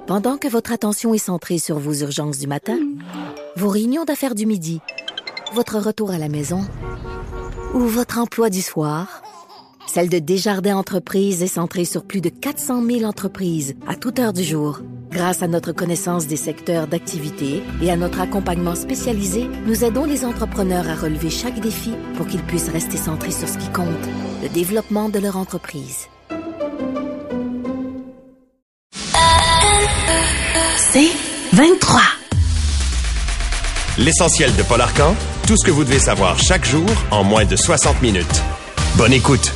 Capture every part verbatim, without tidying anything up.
Pendant que votre attention est centrée sur vos urgences du matin, vos réunions d'affaires du midi, votre retour à la maison ou votre emploi du soir, celle de Desjardins Entreprises est centrée sur plus de quatre cent mille entreprises à toute heure du jour. Grâce à notre connaissance des secteurs d'activité et à notre accompagnement spécialisé, nous aidons les entrepreneurs à relever chaque défi pour qu'ils puissent rester centrés sur ce qui compte, le développement de leur entreprise. C'est vingt-trois. L'essentiel de Paul Arcand, tout ce que vous devez savoir chaque jour en moins de soixante minutes. Bonne écoute.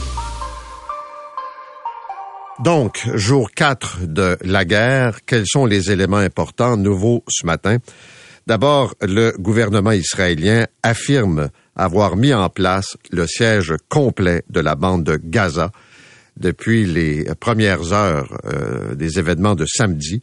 Donc, jour quatre de la guerre, quels sont les éléments importants nouveaux ce matin? D'abord, le gouvernement israélien affirme avoir mis en place le siège complet de la bande de Gaza depuis les premières heures euh, des événements de samedi.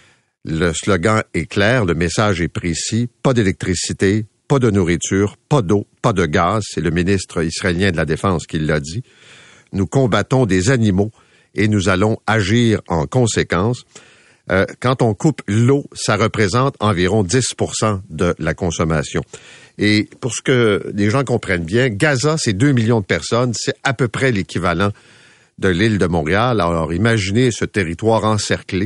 Le slogan est clair, le message est précis, pas d'électricité, pas de nourriture, pas d'eau, pas de gaz. C'est le ministre israélien de la Défense qui l'a dit. Nous combattons des animaux et nous allons agir en conséquence. Euh, quand on coupe l'eau, ça représente environ dix pour cent de la consommation. Et pour ce que les gens comprennent bien, Gaza, c'est deux millions de personnes, c'est à peu près l'équivalent de l'île de Montréal. Alors imaginez ce territoire encerclé.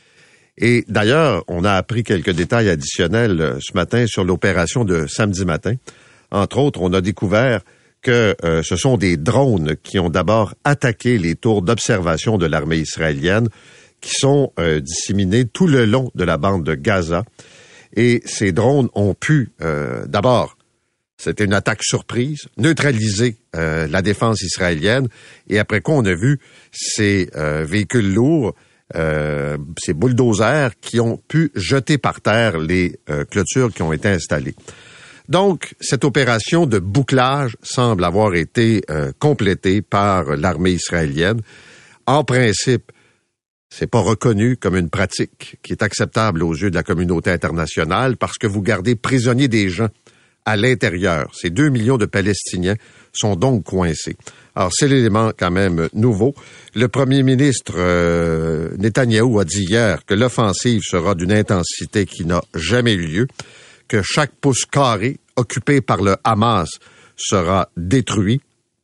Et d'ailleurs, on a appris quelques détails additionnels ce matin sur l'opération de samedi matin. Entre autres, on a découvert que euh, ce sont des drones qui ont d'abord attaqué les tours d'observation de l'armée israélienne qui sont euh, disséminés tout le long de la bande de Gaza. Et ces drones ont pu, euh, d'abord, c'était une attaque surprise, neutraliser euh, la défense israélienne. Et après quoi, on a vu ces euh, véhicules lourds, euh, ces bulldozers qui ont pu jeter par terre les euh, clôtures qui ont été installées. Donc, cette opération de bouclage semble avoir été euh, complétée par l'armée israélienne. En principe, c'est pas reconnu comme une pratique qui est acceptable aux yeux de la communauté internationale parce que vous gardez prisonniers des gens à l'intérieur. Ces deux millions de Palestiniens sont donc coincés. Alors, c'est l'élément quand même nouveau. Le premier ministre euh, Netanyahou a dit hier que l'offensive sera d'une intensité qui n'a jamais eu lieu, que chaque pouce carré occupé par le Hamas sera détruit.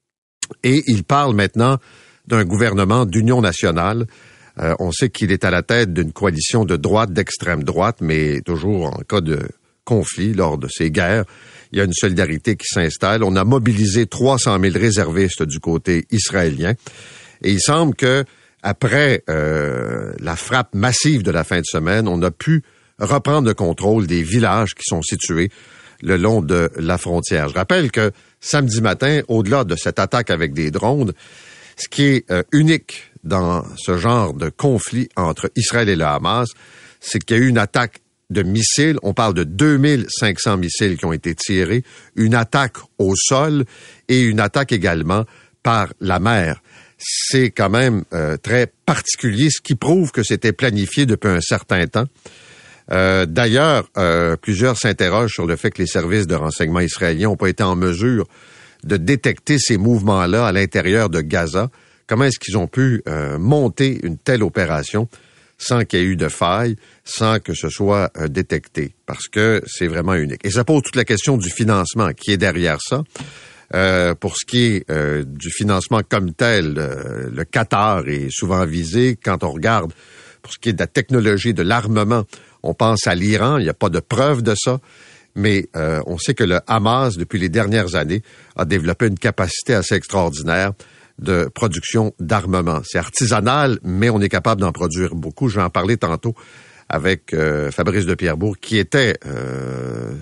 Et il parle maintenant d'un gouvernement d'union nationale. Euh, on sait qu'il est à la tête d'une coalition de droite, d'extrême droite, mais toujours en cas de conflit, lors de ces guerres, il y a une solidarité qui s'installe. On a mobilisé trois cent mille réservistes du côté israélien. Et il semble que après euh, la frappe massive de la fin de semaine, on a pu reprendre le contrôle des villages qui sont situés le long de la frontière. Je rappelle que samedi matin, au-delà de cette attaque avec des drones, ce qui est euh, unique dans ce genre de conflit entre Israël et le Hamas, c'est qu'il y a eu une attaque de missiles. On parle de deux mille cinq cents missiles qui ont été tirés, une attaque au sol et une attaque également par la mer. C'est quand même euh, très particulier, ce qui prouve que c'était planifié depuis un certain temps. Euh, d'ailleurs, euh, plusieurs s'interrogent sur le fait que les services de renseignement israéliens n'ont pas été en mesure de détecter ces mouvements-là à l'intérieur de Gaza. Comment est-ce qu'ils ont pu euh, monter une telle opération sans qu'il y ait eu de faille, sans que ce soit euh, détecté? Parce que c'est vraiment unique. Et ça pose toute la question du financement qui est derrière ça. Euh, pour ce qui est euh, du financement comme tel, euh, le Qatar est souvent visé. Quand on regarde pour ce qui est de la technologie, de l'armement, on pense à l'Iran, il n'y a pas de preuve de ça, mais euh, on sait que le Hamas, depuis les dernières années, a développé une capacité assez extraordinaire de production d'armement. C'est artisanal, mais on est capable d'en produire beaucoup. Je vais en parler tantôt avec euh, Fabrice de Pierrebourg, qui était euh,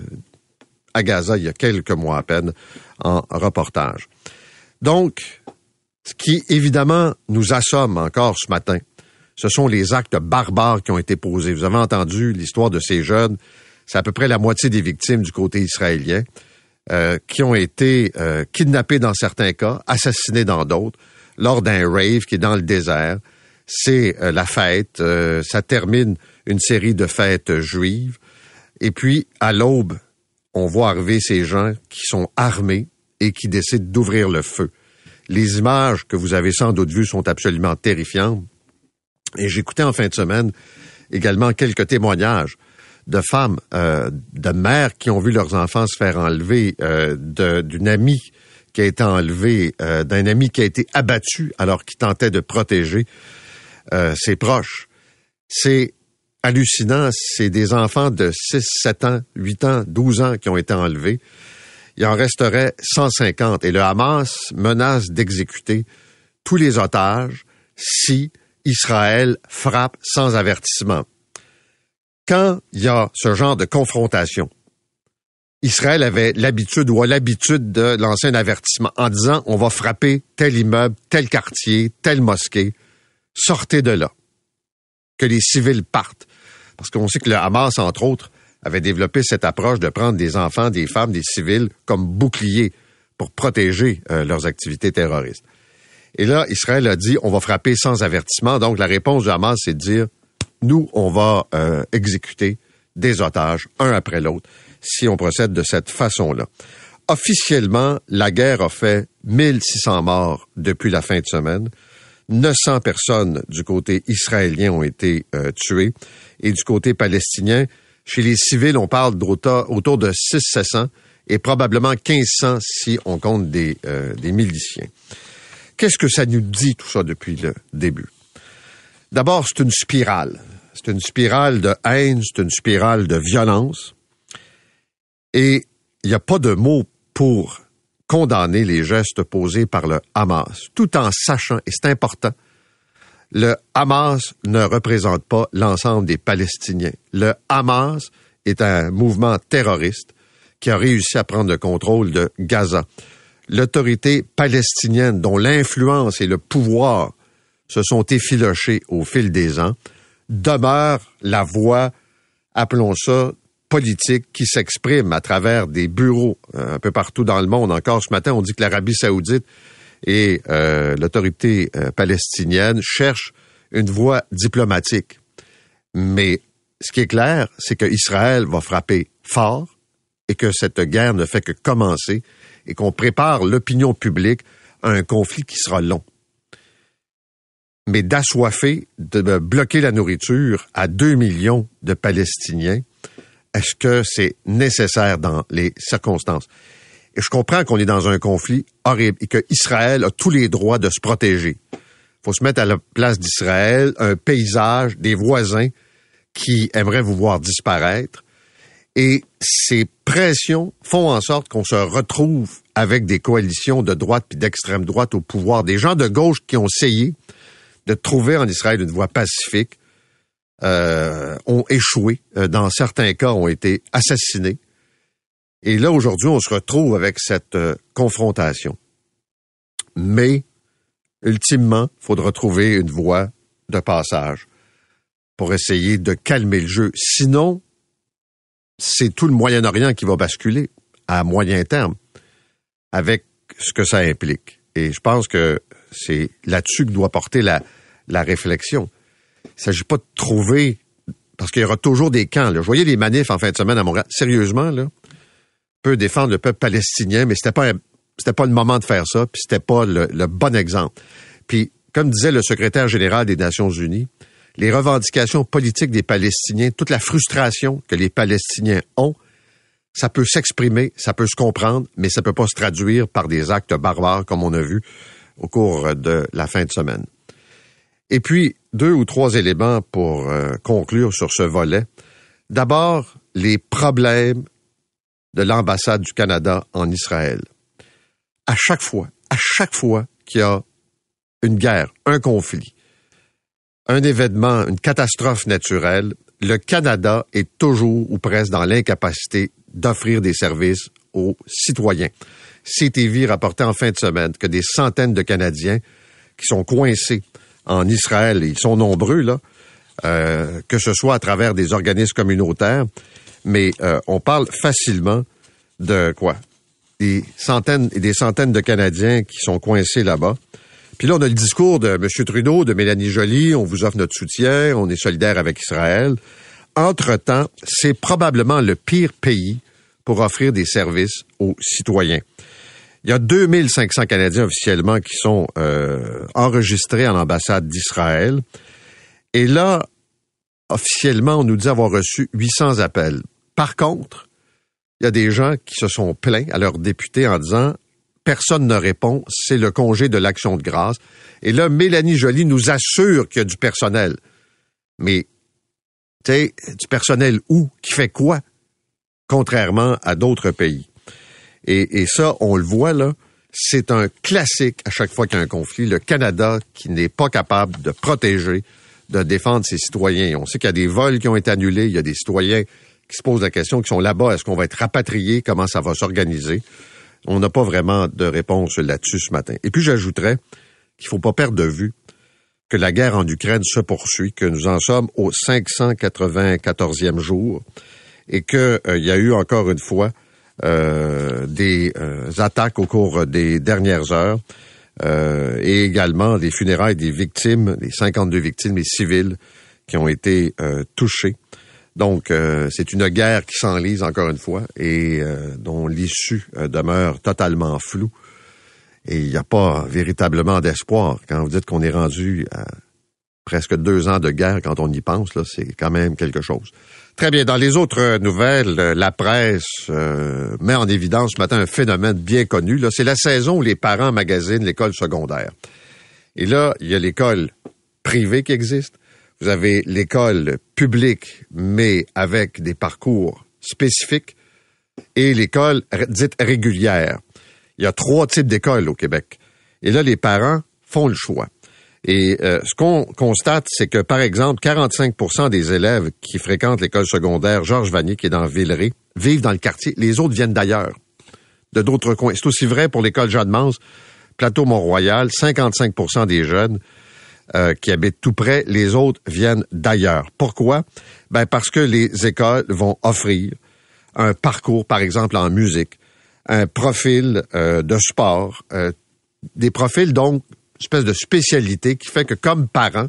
à Gaza il y a quelques mois à peine en reportage. Donc, ce qui évidemment nous assomme encore ce matin, ce sont les actes barbares qui ont été posés. Vous avez entendu l'histoire de ces jeunes. C'est à peu près la moitié des victimes du côté israélien euh, qui ont été euh, kidnappés dans certains cas, assassinés dans d'autres, lors d'un rave qui est dans le désert. C'est euh, la fête. Euh, ça termine une série de fêtes juives. Et puis, à l'aube, on voit arriver ces gens qui sont armés et qui décident d'ouvrir le feu. Les images que vous avez sans doute vues sont absolument terrifiantes. Et j'écoutais en fin de semaine également quelques témoignages de femmes, euh, de mères qui ont vu leurs enfants se faire enlever, euh, de, d'une amie qui a été enlevée, euh, d'un ami qui a été abattu alors qu'il tentait de protéger euh, ses proches. C'est hallucinant, c'est des enfants de six, sept ans, huit ans, douze ans qui ont été enlevés. Il en resterait cent cinquante et le Hamas menace d'exécuter tous les otages si Israël frappe sans avertissement. Quand il y a ce genre de confrontation, Israël avait l'habitude ou a l'habitude de lancer un avertissement en disant on va frapper tel immeuble, tel quartier, telle mosquée, sortez de là. Que les civils partent. Parce qu'on sait que le Hamas, entre autres, avait développé cette approche de prendre des enfants, des femmes, des civils comme boucliers pour protéger euh, leurs activités terroristes. Et là, Israël a dit on va frapper sans avertissement. Donc la réponse du Hamas, c'est de dire nous, on va euh, exécuter des otages, un après l'autre, si on procède de cette façon-là. Officiellement, la guerre a fait mille six cents morts depuis la fin de semaine. neuf cents personnes du côté israélien ont été euh, tuées. Et du côté palestinien, chez les civils, on parle autour de six à sept cents et probablement quinze cents si on compte des, euh, des miliciens. Qu'est-ce que ça nous dit, tout ça, depuis le début? D'abord, c'est une spirale. C'est une spirale de haine, c'est une spirale de violence. Et il n'y a pas de mots pour condamner les gestes posés par le Hamas, tout en sachant, et c'est important, le Hamas ne représente pas l'ensemble des Palestiniens. Le Hamas est un mouvement terroriste qui a réussi à prendre le contrôle de Gaza. L'autorité palestinienne, dont l'influence et le pouvoir se sont effilochés au fil des ans, demeure la voix, appelons ça, politique qui s'exprime à travers des bureaux euh, un peu partout dans le monde. Encore ce matin, on dit que l'Arabie saoudite et euh, l'autorité euh, palestinienne cherchent une voie diplomatique. Mais ce qui est clair, c'est qu'Israël va frapper fort et que cette guerre ne fait que commencer et qu'on prépare l'opinion publique à un conflit qui sera long. Mais d'assoiffer, de bloquer la nourriture à deux millions de Palestiniens, est-ce que c'est nécessaire dans les circonstances? Et je comprends qu'on est dans un conflit horrible et qu'Israël a tous les droits de se protéger. Il faut se mettre à la place d'Israël, un paysage, des voisins qui aimeraient vous voir disparaître. Et ces pressions font en sorte qu'on se retrouve avec des coalitions de droite puis d'extrême droite au pouvoir. Des gens de gauche qui ont essayé de trouver en Israël une voie pacifique, euh, ont échoué. Euh, dans certains cas, ont été assassinés. Et là, aujourd'hui, on se retrouve avec cette euh, confrontation. Mais, ultimement, il faudra trouver une voie de passage pour essayer de calmer le jeu. Sinon, c'est tout le Moyen-Orient qui va basculer à moyen terme avec ce que ça implique. Et je pense que c'est là-dessus que doit porter la, la réflexion. Il ne s'agit pas de trouver, parce qu'il y aura toujours des camps. Là. Je voyais les manifs en fin de semaine à Montréal. Sérieusement, là, peut défendre le peuple palestinien, mais c'était pas, c'était pas le moment de faire ça, puis c'était pas le, le bon exemple. Puis, comme disait le secrétaire général des Nations Unies, les revendications politiques des Palestiniens, toute la frustration que les Palestiniens ont, ça peut s'exprimer, ça peut se comprendre, mais ça peut pas se traduire par des actes barbares comme on a vu au cours de la fin de semaine. Et puis, deux ou trois éléments pour euh, conclure sur ce volet. D'abord, les problèmes de l'ambassade du Canada en Israël. À chaque fois, à chaque fois qu'il y a une guerre, un conflit, un événement, une catastrophe naturelle, le Canada est toujours ou presque dans l'incapacité d'offrir des services aux citoyens. C T V rapportait en fin de semaine que des centaines de Canadiens qui sont coincés en Israël, et ils sont nombreux, là, euh, que ce soit à travers des organismes communautaires, mais euh, on parle facilement de quoi? Des centaines et des centaines de Canadiens qui sont coincés là-bas. Puis là, on a le discours de M. Trudeau, de Mélanie Joly, on vous offre notre soutien, on est solidaire avec Israël. Entre-temps, c'est probablement le pire pays pour offrir des services aux citoyens. Il y a deux mille cinq cents Canadiens officiellement qui sont euh, enregistrés à l'ambassade d'Israël. Et là, officiellement, on nous dit avoir reçu huit cents appels. Par contre, il y a des gens qui se sont plaints à leurs députés en disant « Personne ne répond, c'est le congé de l'Action de grâce. » Et là, Mélanie Joly nous assure qu'il y a du personnel. Mais, tu sais, du personnel où? Qui fait quoi? Contrairement à d'autres pays. Et, et ça, on le voit là, c'est un classique à chaque fois qu'il y a un conflit. Le Canada qui n'est pas capable de protéger, de défendre ses citoyens. On sait qu'il y a des vols qui ont été annulés, il y a des citoyens qui se posent la question, qui sont là-bas, est-ce qu'on va être rapatriés? Comment ça va s'organiser? On n'a pas vraiment de réponse là-dessus ce matin. Et puis j'ajouterais qu'il ne faut pas perdre de vue que la guerre en Ukraine se poursuit, que nous en sommes au cinq cent quatre-vingt-quatorzième jour et qu'il euh, y a eu encore une fois euh, des euh, attaques au cours des dernières heures euh, et également des funérailles des victimes, des cinquante-deux victimes, les civiles qui ont été euh, touchés. Donc, euh, c'est une guerre qui s'enlise encore une fois et euh, dont l'issue euh, demeure totalement floue. Et il n'y a pas véritablement d'espoir. Quand vous dites qu'on est rendu à presque deux ans de guerre, quand on y pense, là, c'est quand même quelque chose. Très bien. Dans les autres nouvelles, la presse euh, met en évidence ce matin un phénomène bien connu. Là, c'est la saison où les parents magasinent l'école secondaire. Et là, il y a l'école privée qui existe. Vous avez l'école publique, mais avec des parcours spécifiques, et l'école dite régulière. Il y a trois types d'écoles au Québec. Et là, les parents font le choix. Et euh, ce qu'on constate, c'est que, par exemple, quarante-cinq pour cent des élèves qui fréquentent l'école secondaire Georges Vanier, qui est dans Villeray, vivent dans le quartier. Les autres viennent d'ailleurs, de d'autres coins. C'est aussi vrai pour l'école Jeanne-Mance, Plateau-Mont-Royal, cinquante-cinq pour cent des jeunes Euh, qui habitent tout près, les autres viennent d'ailleurs. Pourquoi? Ben parce que les écoles vont offrir un parcours, par exemple en musique, un profil euh, de sport, euh, des profils donc, une espèce de spécialité qui fait que comme parent,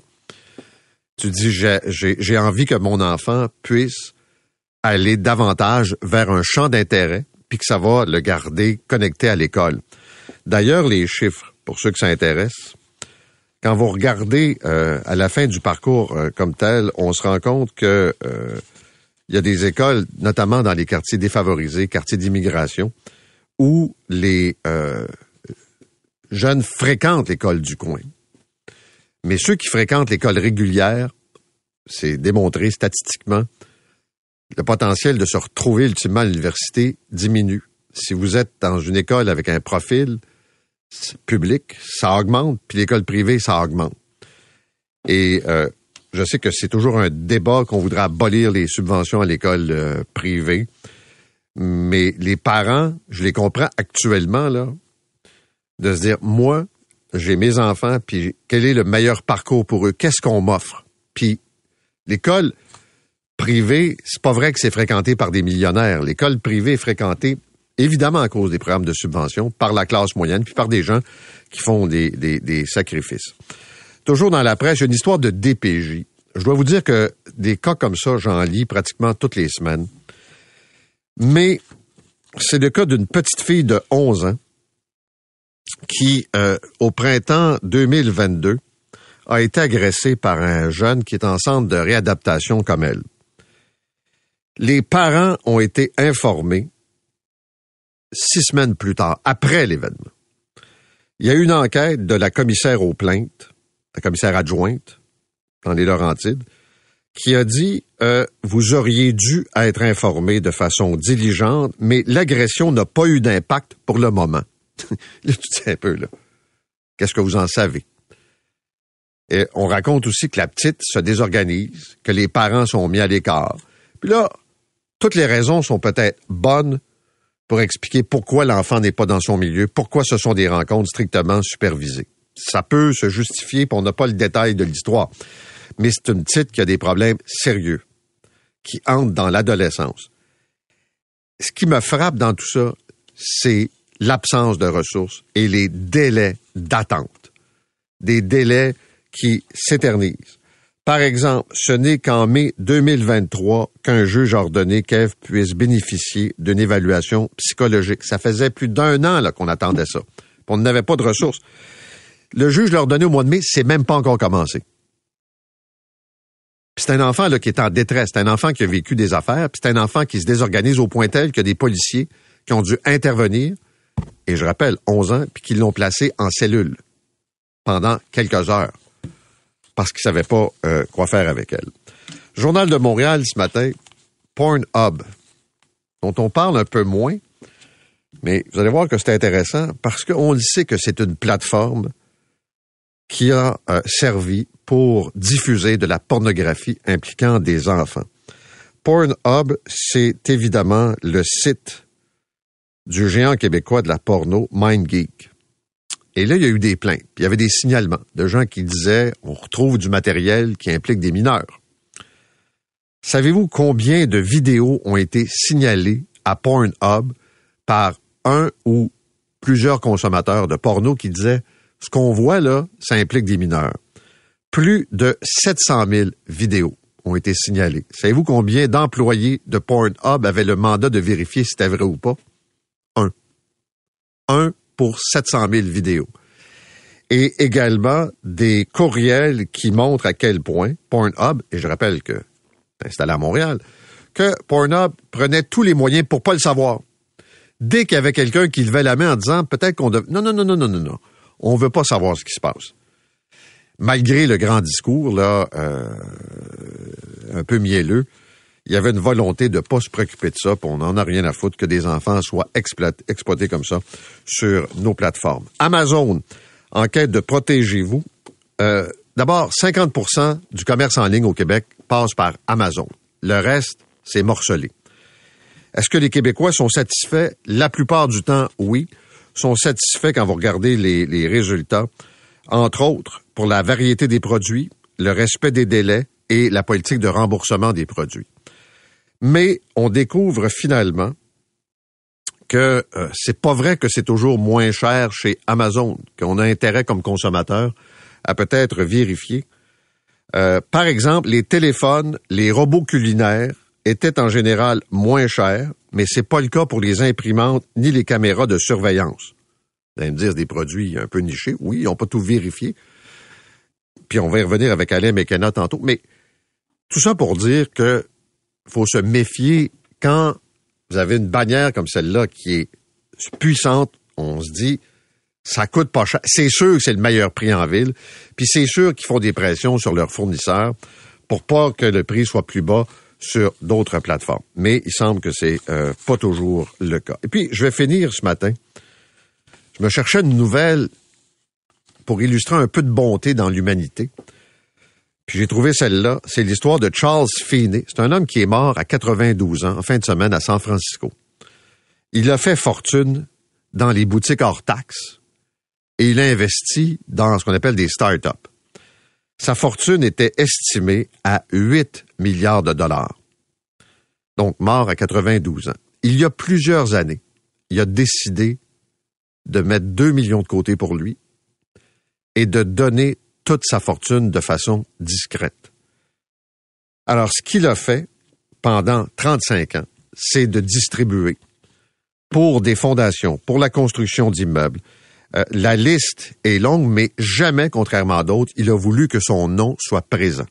tu dis j'ai, j'ai, j'ai envie que mon enfant puisse aller davantage vers un champ d'intérêt, puis que ça va le garder connecté à l'école. D'ailleurs, les chiffres, pour ceux que ça intéresse, quand vous regardez euh, à la fin du parcours euh, comme tel, on se rend compte que euh, il y a des écoles, notamment dans les quartiers défavorisés, quartiers d'immigration, où les euh, jeunes fréquentent l'école du coin. Mais ceux qui fréquentent l'école régulière, c'est démontré statistiquement, le potentiel de se retrouver ultimement à l'université diminue. Si vous êtes dans une école avec un profil public, ça augmente, puis l'école privée, ça augmente. Et euh, je sais que c'est toujours un débat qu'on voudrait abolir les subventions à l'école euh, privée, mais les parents, je les comprends actuellement, là, de se dire, moi, j'ai mes enfants, puis quel est le meilleur parcours pour eux? Qu'est-ce qu'on m'offre? Puis l'école privée, c'est pas vrai que c'est fréquenté par des millionnaire. L'école privée est fréquentée évidemment à cause des programmes de subvention, par la classe moyenne, puis par des gens qui font des, des, des sacrifices. Toujours dans la presse, il y a une histoire de D P J. Je dois vous dire que des cas comme ça, j'en lis pratiquement toutes les semaines. Mais c'est le cas d'une petite fille de onze ans qui, euh, au printemps deux mille vingt-deux, a été agressée par un jeune qui est en centre de réadaptation comme elle. Les parents ont été informés six semaines plus tard, après l'événement. Il y a eu une enquête de la commissaire aux plaintes, la commissaire adjointe dans les Laurentides, qui a dit euh, « Vous auriez dû être informé de façon diligente, mais l'agression n'a pas eu d'impact pour le moment. » Là, tu dis un peu, là. Qu'est-ce que vous en savez? Et on raconte aussi que la petite se désorganise, que les parents sont mis à l'écart. Puis là, toutes les raisons sont peut-être bonnes pour expliquer pourquoi l'enfant n'est pas dans son milieu, pourquoi ce sont des rencontres strictement supervisées. Ça peut se justifier, puis on n'a pas le détail de l'histoire. Mais c'est une petite qui a des problèmes sérieux, qui entre dans l'adolescence. Ce qui me frappe dans tout ça, c'est l'absence de ressources et les délais d'attente. Des délais qui s'éternisent. Par exemple, ce n'est qu'en mai deux mille vingt-trois qu'un juge a ordonné qu'Ève puisse bénéficier d'une évaluation psychologique. Ça faisait plus d'un an là, qu'on attendait ça. On n'avait pas de ressources. Le juge l'a ordonné au mois de mai, c'est même pas encore commencé. Puis c'est un enfant là, qui est en détresse. C'est un enfant qui a vécu des affaires. Puis c'est un enfant qui se désorganise au point tel qu'il y a des policiers qui ont dû intervenir, et je rappelle, onze ans, puis qui l'ont placé en cellule pendant quelques heures parce qu'ils ne savaient pas euh, quoi faire avec elle. Journal de Montréal ce matin, Pornhub, dont on parle un peu moins, mais vous allez voir que c'est intéressant parce qu'on le sait que c'est une plateforme qui a euh, servi pour diffuser de la pornographie impliquant des enfants. Pornhub, c'est évidemment le site du géant québécois de la porno, MindGeek. Et là, il y a eu des plaintes. Puis il y avait des signalements de gens qui disaient on retrouve du matériel qui implique des mineurs. Savez-vous combien de vidéos ont été signalées à Pornhub par un ou plusieurs consommateurs de porno qui disaient ce qu'on voit là, ça implique des mineurs? Plus de sept cent mille vidéos ont été signalées. Savez-vous combien d'employés de Pornhub avaient le mandat de vérifier si c'était vrai ou pas? Un. Un pour sept cent mille vidéos. Et également des courriels qui montrent à quel point Pornhub, et je rappelle que c'est installé à Montréal, que Pornhub prenait tous les moyens pour pas le savoir. Dès qu'il y avait quelqu'un qui levait la main en disant peut-être qu'on devait... Non, non, non, non, non, non, non. On veut pas savoir ce qui se passe. Malgré le grand discours, là, euh, un peu mielleux, il y avait une volonté de pas se préoccuper de ça, puis on n'en a rien à foutre que des enfants soient exploités, exploités comme ça sur nos plateformes. Amazon, en quête de protégez-vous. Euh, d'abord, cinquante pour cent du commerce en ligne au Québec passe par Amazon. Le reste, c'est morcelé. Est-ce que les Québécois sont satisfaits? La plupart du temps, oui. Sont satisfaits quand vous regardez les, les résultats. Entre autres, pour la variété des produits, le respect des délais et la politique de remboursement des produits. Mais on découvre finalement que euh, c'est pas vrai que c'est toujours moins cher chez Amazon, qu'on a intérêt comme consommateur à peut-être vérifier. Euh, par exemple, les téléphones, les robots culinaires étaient en général moins chers, mais c'est pas le cas pour les imprimantes ni les caméras de surveillance. Vous allez me dire, des produits un peu nichés. Oui, ils n'ont pas tout vérifié. Puis on va y revenir avec Alain Mekena tantôt. Mais tout ça pour dire que faut se méfier quand vous avez une bannière comme celle-là qui est puissante. On se dit, ça coûte pas cher. C'est sûr que c'est le meilleur prix en ville. Puis c'est sûr qu'ils font des pressions sur leurs fournisseurs pour pas que le prix soit plus bas sur d'autres plateformes. Mais il semble que c'est euh, pas toujours le cas. Et puis, je vais finir ce matin. Je me cherchais une nouvelle pour illustrer un peu de bonté dans l'humanité. Puis j'ai trouvé celle-là. C'est l'histoire de Charles Feeney. C'est un homme qui est mort à quatre-vingt-douze ans, en fin de semaine, à San Francisco. Il a fait fortune dans les boutiques hors taxes et il a investi dans ce qu'on appelle des start-up. Sa fortune était estimée à huit milliards de dollars. Donc, mort à quatre-vingt-douze ans. Il y a plusieurs années, il a décidé de mettre deux millions de côté pour lui et de donner toute sa fortune de façon discrète. Alors, ce qu'il a fait pendant trente-cinq ans, c'est de distribuer pour des fondations, pour la construction d'immeubles. Euh, la liste est longue, mais jamais, contrairement à d'autres, il a voulu que son nom soit présent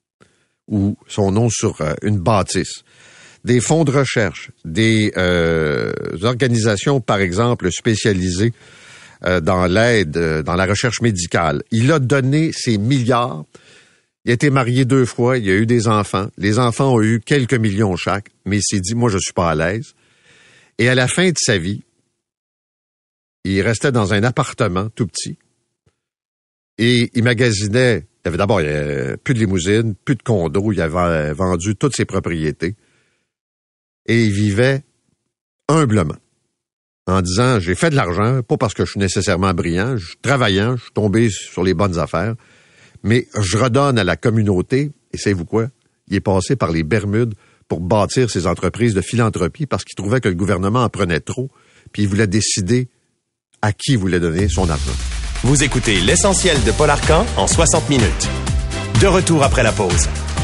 ou son nom sur euh, une bâtisse. Des fonds de recherche, des euh, organisations, par exemple, spécialisées euh, dans l'aide, euh, dans la recherche médicale. Il a donné ses milliards. Il a été marié deux fois, il a eu des enfants. Les enfants ont eu quelques millions chaque, mais il s'est dit, moi, je suis pas à l'aise. Et à la fin de sa vie, il restait dans un appartement tout petit et il magasinait. Il avait d'abord il y avait plus de limousine, plus de condo. Il avait vendu toutes ses propriétés et il vivait humblement en disant j'ai fait de l'argent, pas parce que je suis nécessairement brillant, je suis travaillant, je suis tombé sur les bonnes affaires, mais je redonne à la communauté. Et savez-vous quoi? Il est passé par les Bermudes pour bâtir ses entreprises de philanthropie parce qu'il trouvait que le gouvernement en prenait trop, puis il voulait décider à qui il voulait donner son argent. Vous écoutez l'essentiel de Paul Arcand en soixante minutes. De retour après la pause.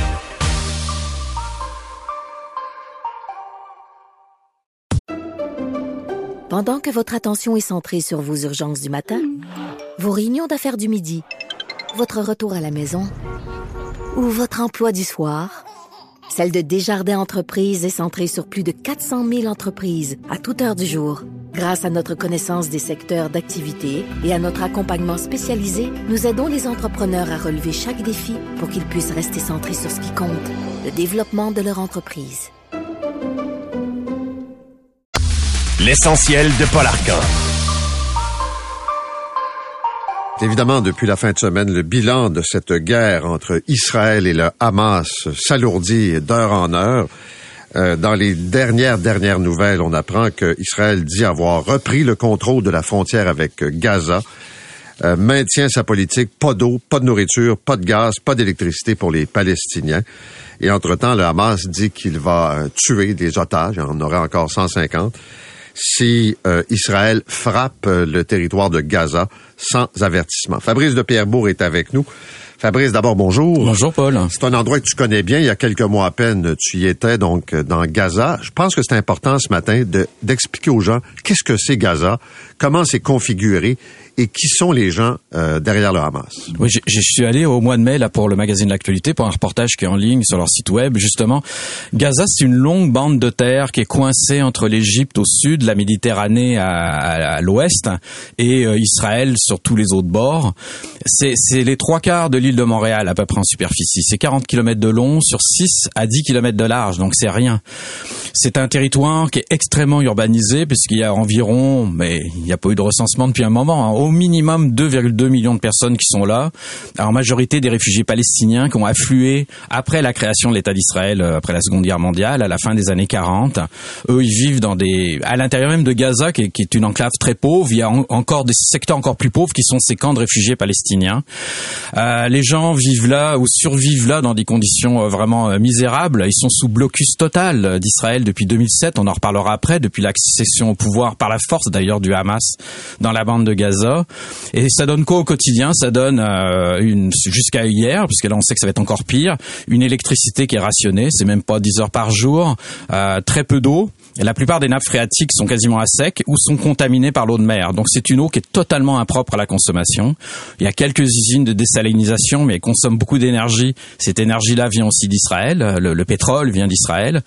Pendant que votre attention est centrée sur vos urgences du matin, vos réunions d'affaires du midi, votre retour à la maison Ou votre emploi du soir? Celle de Desjardins Entreprises est centrée sur plus de quatre cent mille entreprises à toute heure du jour. Grâce à notre connaissance des secteurs d'activité et à notre accompagnement spécialisé, nous aidons les entrepreneurs à relever chaque défi pour qu'ils puissent rester centrés sur ce qui compte, le développement de leur entreprise. L'essentiel de Paul Arcan. Évidemment, depuis la fin de semaine, le bilan de cette guerre entre Israël et le Hamas s'alourdit d'heure en heure. Euh, dans les dernières, dernières nouvelles, on apprend qu'Israël dit avoir repris le contrôle de la frontière avec Gaza, euh, maintient sa politique, pas d'eau, pas de nourriture, pas de gaz, pas d'électricité pour les Palestiniens. Et entre-temps, le Hamas dit qu'il va euh, tuer des otages, il y en aurait encore cent cinquante, si euh, Israël frappe euh, le territoire de Gaza sans avertissement. Fabrice de Pierrebourg est avec nous. Fabrice, d'abord, bonjour. Bonjour, Paul. C'est un endroit que tu connais bien. Il y a quelques mois à peine, tu y étais, donc, dans Gaza. Je pense que c'est important ce matin de, d'expliquer aux gens qu'est-ce que c'est Gaza, comment c'est configuré et qui sont les gens euh, derrière le Hamas. Oui, je, je suis allé au mois de mai là pour le magazine L'Actualité pour un reportage qui est en ligne sur leur site web. Justement, Gaza, c'est une longue bande de terre qui est coincée entre l'Égypte au sud, la Méditerranée à, à, à l'ouest et euh, Israël sur tous les autres bords. C'est, c'est les trois quarts de l'île de Montréal à peu près en superficie. C'est quarante kilomètres de long sur six à dix kilomètres de large, donc c'est rien. C'est un territoire qui est extrêmement urbanisé puisqu'il y a environ, mais il n'y a pas eu de recensement depuis un moment, hein, au minimum deux virgule deux millions de personnes qui sont là, en majorité des réfugiés palestiniens qui ont afflué après la création de l'État d'Israël, après la Seconde Guerre mondiale, à la fin des années quarante. Eux, ils vivent dans des, à l'intérieur même de Gaza, qui est, qui est une enclave très pauvre. Il y a en, encore des secteurs encore plus pauvres qui sont ces camps de réfugiés palestiniens. Euh, les gens vivent là ou survivent là dans des conditions vraiment euh, misérables. Ils sont sous blocus total d'Israël depuis deux mille sept. On en reparlera après, depuis l'accession au pouvoir par la force d'ailleurs du Hamas dans la bande de Gaza. Et ça donne quoi au quotidien? Ça donne euh, une, jusqu'à hier, puisque là on sait que ça va être encore pire, une électricité qui est rationnée, c'est même pas dix heures par jour, euh, très peu d'eau. Et la plupart des nappes phréatiques sont quasiment à sec ou sont contaminées par l'eau de mer. Donc c'est une eau qui est totalement impropre à la consommation. Il y a quelques usines de désalinisation, mais elles consomment beaucoup d'énergie. Cette énergie-là vient aussi d'Israël. Le, le pétrole vient d'Israël.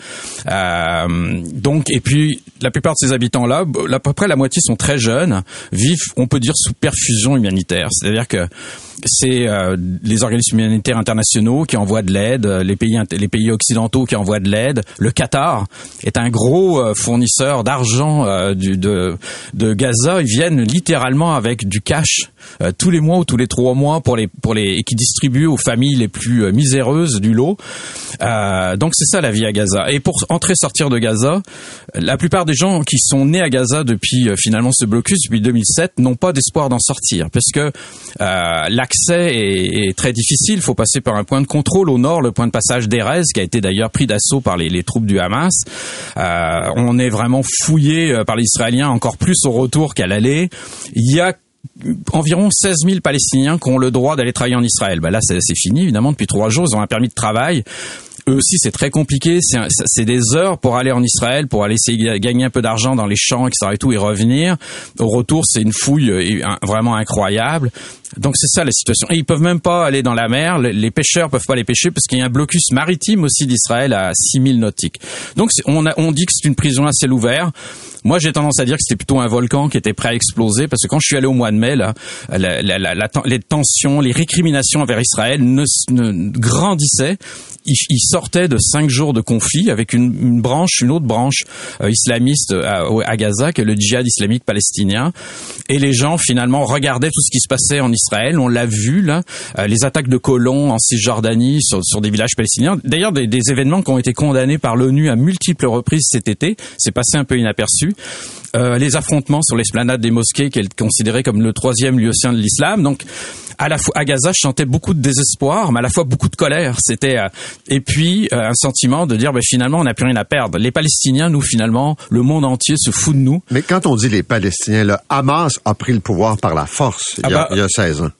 Euh, donc, et puis la plupart de ces habitants-là, à peu près la moitié sont très jeunes, vivent, on peut dire, sous perfusion humanitaire. C'est-à-dire que c'est euh, les organismes humanitaires internationaux qui envoient de l'aide, les pays les pays occidentaux qui envoient de l'aide. Le Qatar est un gros euh, fournisseur d'argent euh, du, de de Gaza. Ils viennent littéralement avec du cash euh, tous les mois ou tous les trois mois pour les pour les et qui distribuent aux familles les plus euh, miséreuses du lot. Euh, donc c'est ça la vie à Gaza. Et pour entrer sortir de Gaza, la plupart des gens qui sont nés à Gaza depuis euh, finalement ce blocus depuis deux mille sept n'ont pas d'espoir d'en sortir parce que euh, l'accès est, est très difficile. Il faut passer par un point de contrôle au nord, le point de passage d'Erez, qui a été d'ailleurs pris d'assaut par les, les troupes du Hamas. Euh, on est vraiment fouillé par les Israéliens encore plus au retour qu'à l'aller. Il y a environ seize mille Palestiniens qui ont le droit d'aller travailler en Israël. Ben là, c'est, c'est fini, évidemment. Depuis trois jours, ils ont un permis de travail. Eux aussi, c'est très compliqué. C'est, un, c'est des heures pour aller en Israël, pour aller essayer de gagner un peu d'argent dans les champs, et cetera et tout, et revenir. Au retour, c'est une fouille vraiment incroyable. Donc c'est ça la situation. Et ils peuvent même pas aller dans la mer. Les pêcheurs peuvent pas les pêcher parce qu'il y a un blocus maritime aussi d'Israël à six mille nautiques. Donc on, a, on dit que c'est une prison à ciel ouvert. Moi, j'ai tendance à dire que c'était plutôt un volcan qui était prêt à exploser parce que quand je suis allé au mois de mai, là, la, la, la, la, les tensions, les récriminations envers Israël ne, ne grandissaient. Ils, ils sortaient de cinq jours de conflit avec une, une branche, une autre branche euh, islamiste à, à Gaza, qui est le djihad islamique palestinien. Et les gens, finalement, regardaient tout ce qui se passait en Israël. On l'a vu, là, euh, les attaques de colons en Cisjordanie sur, sur des villages palestiniens. D'ailleurs, des, des événements qui ont été condamnés par l'ONU à multiples reprises cet été. C'est passé un peu inaperçu. Euh, les affrontements sur l'esplanade des mosquées, qui est considéré comme le troisième lieu saint de l'islam. Donc, à la fois à Gaza, je sentais beaucoup de désespoir, mais à la fois beaucoup de colère. C'était euh, et puis euh, un sentiment de dire, ben, finalement, on n'a plus rien à perdre. Les Palestiniens, nous, finalement, le monde entier se fout de nous. Mais quand on dit les Palestiniens, le Hamas a pris le pouvoir par la force il y a, ah bah, il y a seize ans.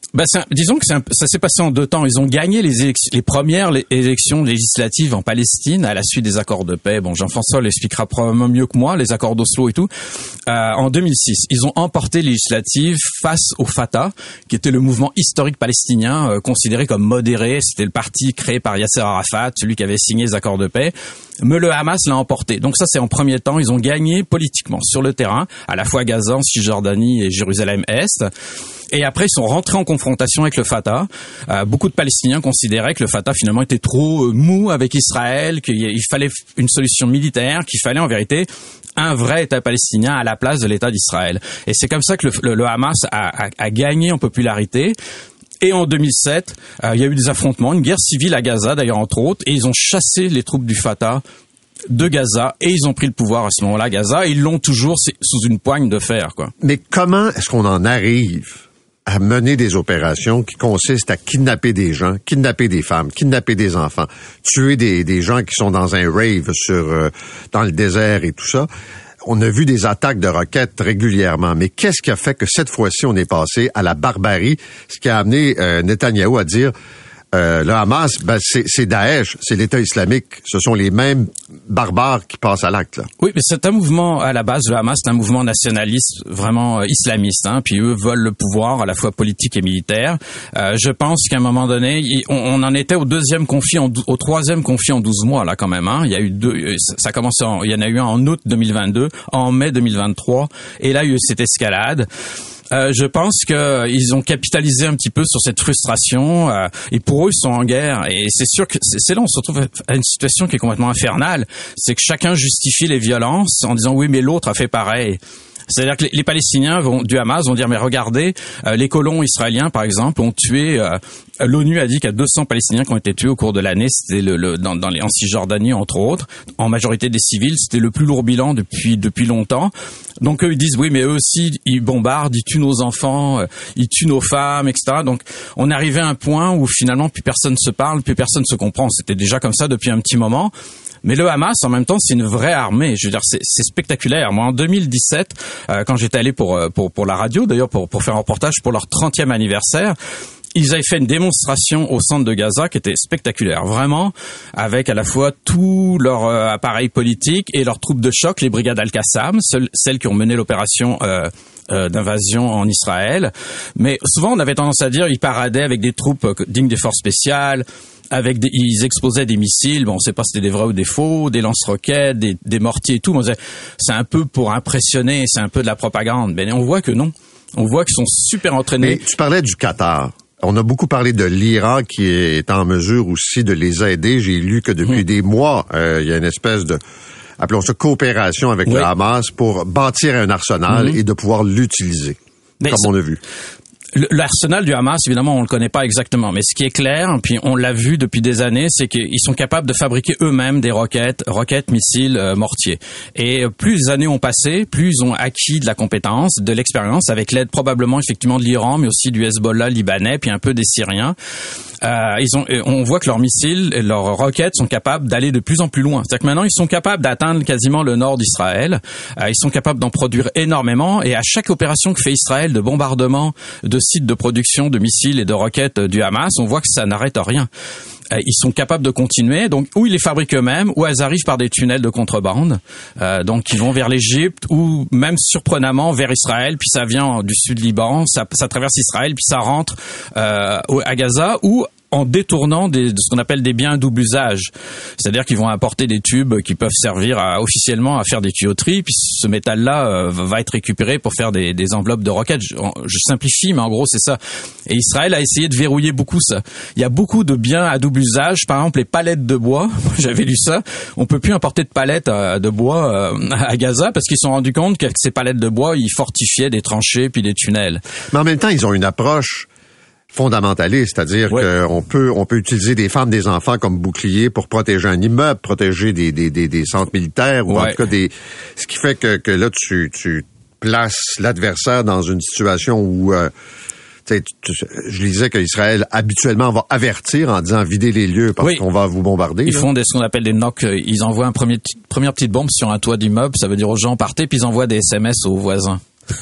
Ben, c'est un, disons que c'est un, ça s'est passé en deux temps. Ils ont gagné les, élections, les premières les élections législatives en Palestine à la suite des accords de paix. Bon, Jean-François l'expliquera probablement mieux que moi, les accords d'Oslo et tout. Euh, en deux mille six, ils ont emporté les législatives face au Fatah, qui était le mouvement historique palestinien euh, considéré comme modéré. C'était le parti créé par Yasser Arafat, celui qui avait signé les accords de paix. Mais le Hamas l'a emporté. Donc ça, c'est en premier temps. Ils ont gagné politiquement sur le terrain, à la fois Gaza, en Cisjordanie et Jérusalem-Est. Et après, ils sont rentrés en confrontation avec le Fatah. Euh, beaucoup de Palestiniens considéraient que le Fatah, finalement, était trop euh, mou avec Israël, qu'il fallait une solution militaire, qu'il fallait, en vérité, un vrai État palestinien à la place de l'État d'Israël. Et c'est comme ça que le, le, le Hamas a, a, a gagné en popularité. Et en deux mille sept, euh, il y a eu des affrontements, une guerre civile à Gaza, d'ailleurs, entre autres, et ils ont chassé les troupes du Fatah de Gaza, et ils ont pris le pouvoir à ce moment-là à Gaza, et ils l'ont toujours sous une poigne de fer, quoi. Mais comment est-ce qu'on en arrive à mener des opérations qui consistent à kidnapper des gens, kidnapper des femmes, kidnapper des enfants, tuer des, des gens qui sont dans un rave sur euh, dans le désert et tout ça? On a vu des attaques de roquettes régulièrement, mais qu'est-ce qui a fait que cette fois-ci, on est passé à la barbarie, ce qui a amené euh, Netanyahou à dire euh, le Hamas, ben, c'est, c'est Daesh, c'est l'État islamique, ce sont les mêmes barbares qui passent à l'acte, là. Oui, mais c'est un mouvement, à la base, le Hamas, c'est un mouvement nationaliste, vraiment euh, islamiste, hein, puis eux veulent le pouvoir, à la fois politique et militaire. Euh, je pense qu'à un moment donné, on, on en était au deuxième conflit, en, au troisième conflit en douze mois, là, quand même, hein. Il y a eu deux, ça a commencé en, il y en a eu un en août deux mille vingt-deux, en mai deux mille vingt-trois, et là, il y a eu cette escalade. Euh, je pense que ils ont capitalisé un petit peu sur cette frustration, euh, et pour eux, ils sont en guerre. Et c'est sûr que c'est, c'est là on se retrouve à une situation qui est complètement infernale. C'est que chacun justifie les violences en disant oui, mais l'autre a fait pareil. C'est-à-dire que les, les Palestiniens vont, du Hamas vont dire mais regardez, euh, les colons israéliens par exemple ont tué. Euh, L'ONU a dit qu'il y a deux cents Palestiniens qui ont été tués au cours de l'année. C'était le, le dans, dans les en Cisjordanie entre autres, en majorité des civils. C'était le plus lourd bilan depuis depuis longtemps. Donc eux ils disent oui mais eux aussi ils bombardent, ils tuent nos enfants, euh, ils tuent nos femmes, et cetera. Donc on est arrivé à un point où finalement plus personne se parle, plus personne se comprend. C'était déjà comme ça depuis un petit moment. Mais le Hamas, en même temps, c'est une vraie armée. Je veux dire, c'est, c'est spectaculaire. Moi, en deux mille dix-sept, euh, quand j'étais allé pour pour pour la radio, d'ailleurs, pour pour faire un reportage pour leur trentième anniversaire, ils avaient fait une démonstration au centre de Gaza qui était spectaculaire, vraiment, avec à la fois tout leur euh, appareil politique et leurs troupes de choc, les brigades Al-Qassam, celles, celles qui ont mené l'opération euh, euh, d'invasion en Israël. Mais souvent, on avait tendance à dire ils paradaient avec des troupes euh, dignes des forces spéciales. Avec des, ils exposaient des missiles, bon, on sait pas si c'était des vrais ou des faux, des lance-roquettes, des, des mortiers et tout. On disait, c'est un peu pour impressionner, c'est un peu de la propagande. Mais on voit que non. On voit qu'ils sont super entraînés. Mais tu parlais du Qatar. On a beaucoup parlé de l'Iran qui est en mesure aussi de les aider. J'ai lu que depuis mmh. des mois, euh, il y a une espèce de, appelons ça, coopération avec oui. le Hamas pour bâtir un arsenal mmh. et de pouvoir l'utiliser, mais comme on a vu. L'arsenal du Hamas, évidemment, on le connaît pas exactement, mais ce qui est clair, puis on l'a vu depuis des années, c'est qu'ils sont capables de fabriquer eux-mêmes des roquettes, roquettes, missiles, euh, mortiers. Et plus les années ont passé, plus ils ont acquis de la compétence, de l'expérience, avec l'aide probablement effectivement de l'Iran, mais aussi du Hezbollah libanais, puis un peu des Syriens. Euh, ils ont, on voit que leurs missiles, et leurs roquettes sont capables d'aller de plus en plus loin. C'est-à-dire que maintenant, ils sont capables d'atteindre quasiment le nord d'Israël. Euh, ils sont capables d'en produire énormément, et à chaque opération que fait Israël de bombardement de sites de production de missiles et de roquettes du Hamas, on voit que ça n'arrête rien. Ils sont capables de continuer, donc ou ils les fabriquent eux-mêmes, ou elles arrivent par des tunnels de contrebande, euh, donc ils vont vers l'Égypte, ou même surprenamment vers Israël, puis ça vient du sud Liban, ça, ça traverse Israël, puis ça rentre euh, à Gaza, ou en détournant des, de ce qu'on appelle des biens à double usage. C'est-à-dire qu'ils vont apporter des tubes qui peuvent servir à, officiellement à faire des tuyauteries, puis ce métal-là euh, va être récupéré pour faire des, des enveloppes de roquettes. Je, je simplifie, mais en gros, c'est ça. Et Israël a essayé de verrouiller beaucoup ça. Il y a beaucoup de biens à double usage, par exemple les palettes de bois. J'avais lu ça. On peut plus importer de palettes euh, de bois euh, à Gaza parce qu'ils se sont rendus compte qu'avec ces palettes de bois, ils fortifiaient des tranchées puis des tunnels. Mais en même temps, ils ont une approche fondamentaliste, c'est-à-dire ouais. qu'on peut on peut utiliser des femmes, des enfants comme boucliers pour protéger un immeuble, protéger des des des, des centres militaires ou ouais. en tout cas des ce qui fait que que là tu tu places l'adversaire dans une situation où euh, tu, tu, je lisais qu'Israël habituellement va avertir en disant videz les lieux parce oui. qu'on va vous bombarder. Ils là. font des, ce qu'on appelle des knocks. Ils envoient un premier première petite bombe sur un toit d'immeuble, ça veut dire aux gens partez, puis ils envoient des S M S aux voisins.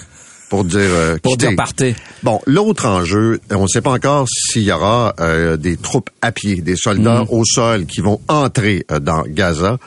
Pour dire euh, Pour quitter. dire partez. Bon, l'autre enjeu, on ne sait pas encore s'il y aura euh, des troupes à pied, des soldats mmh. au sol qui vont entrer euh, dans Gaza.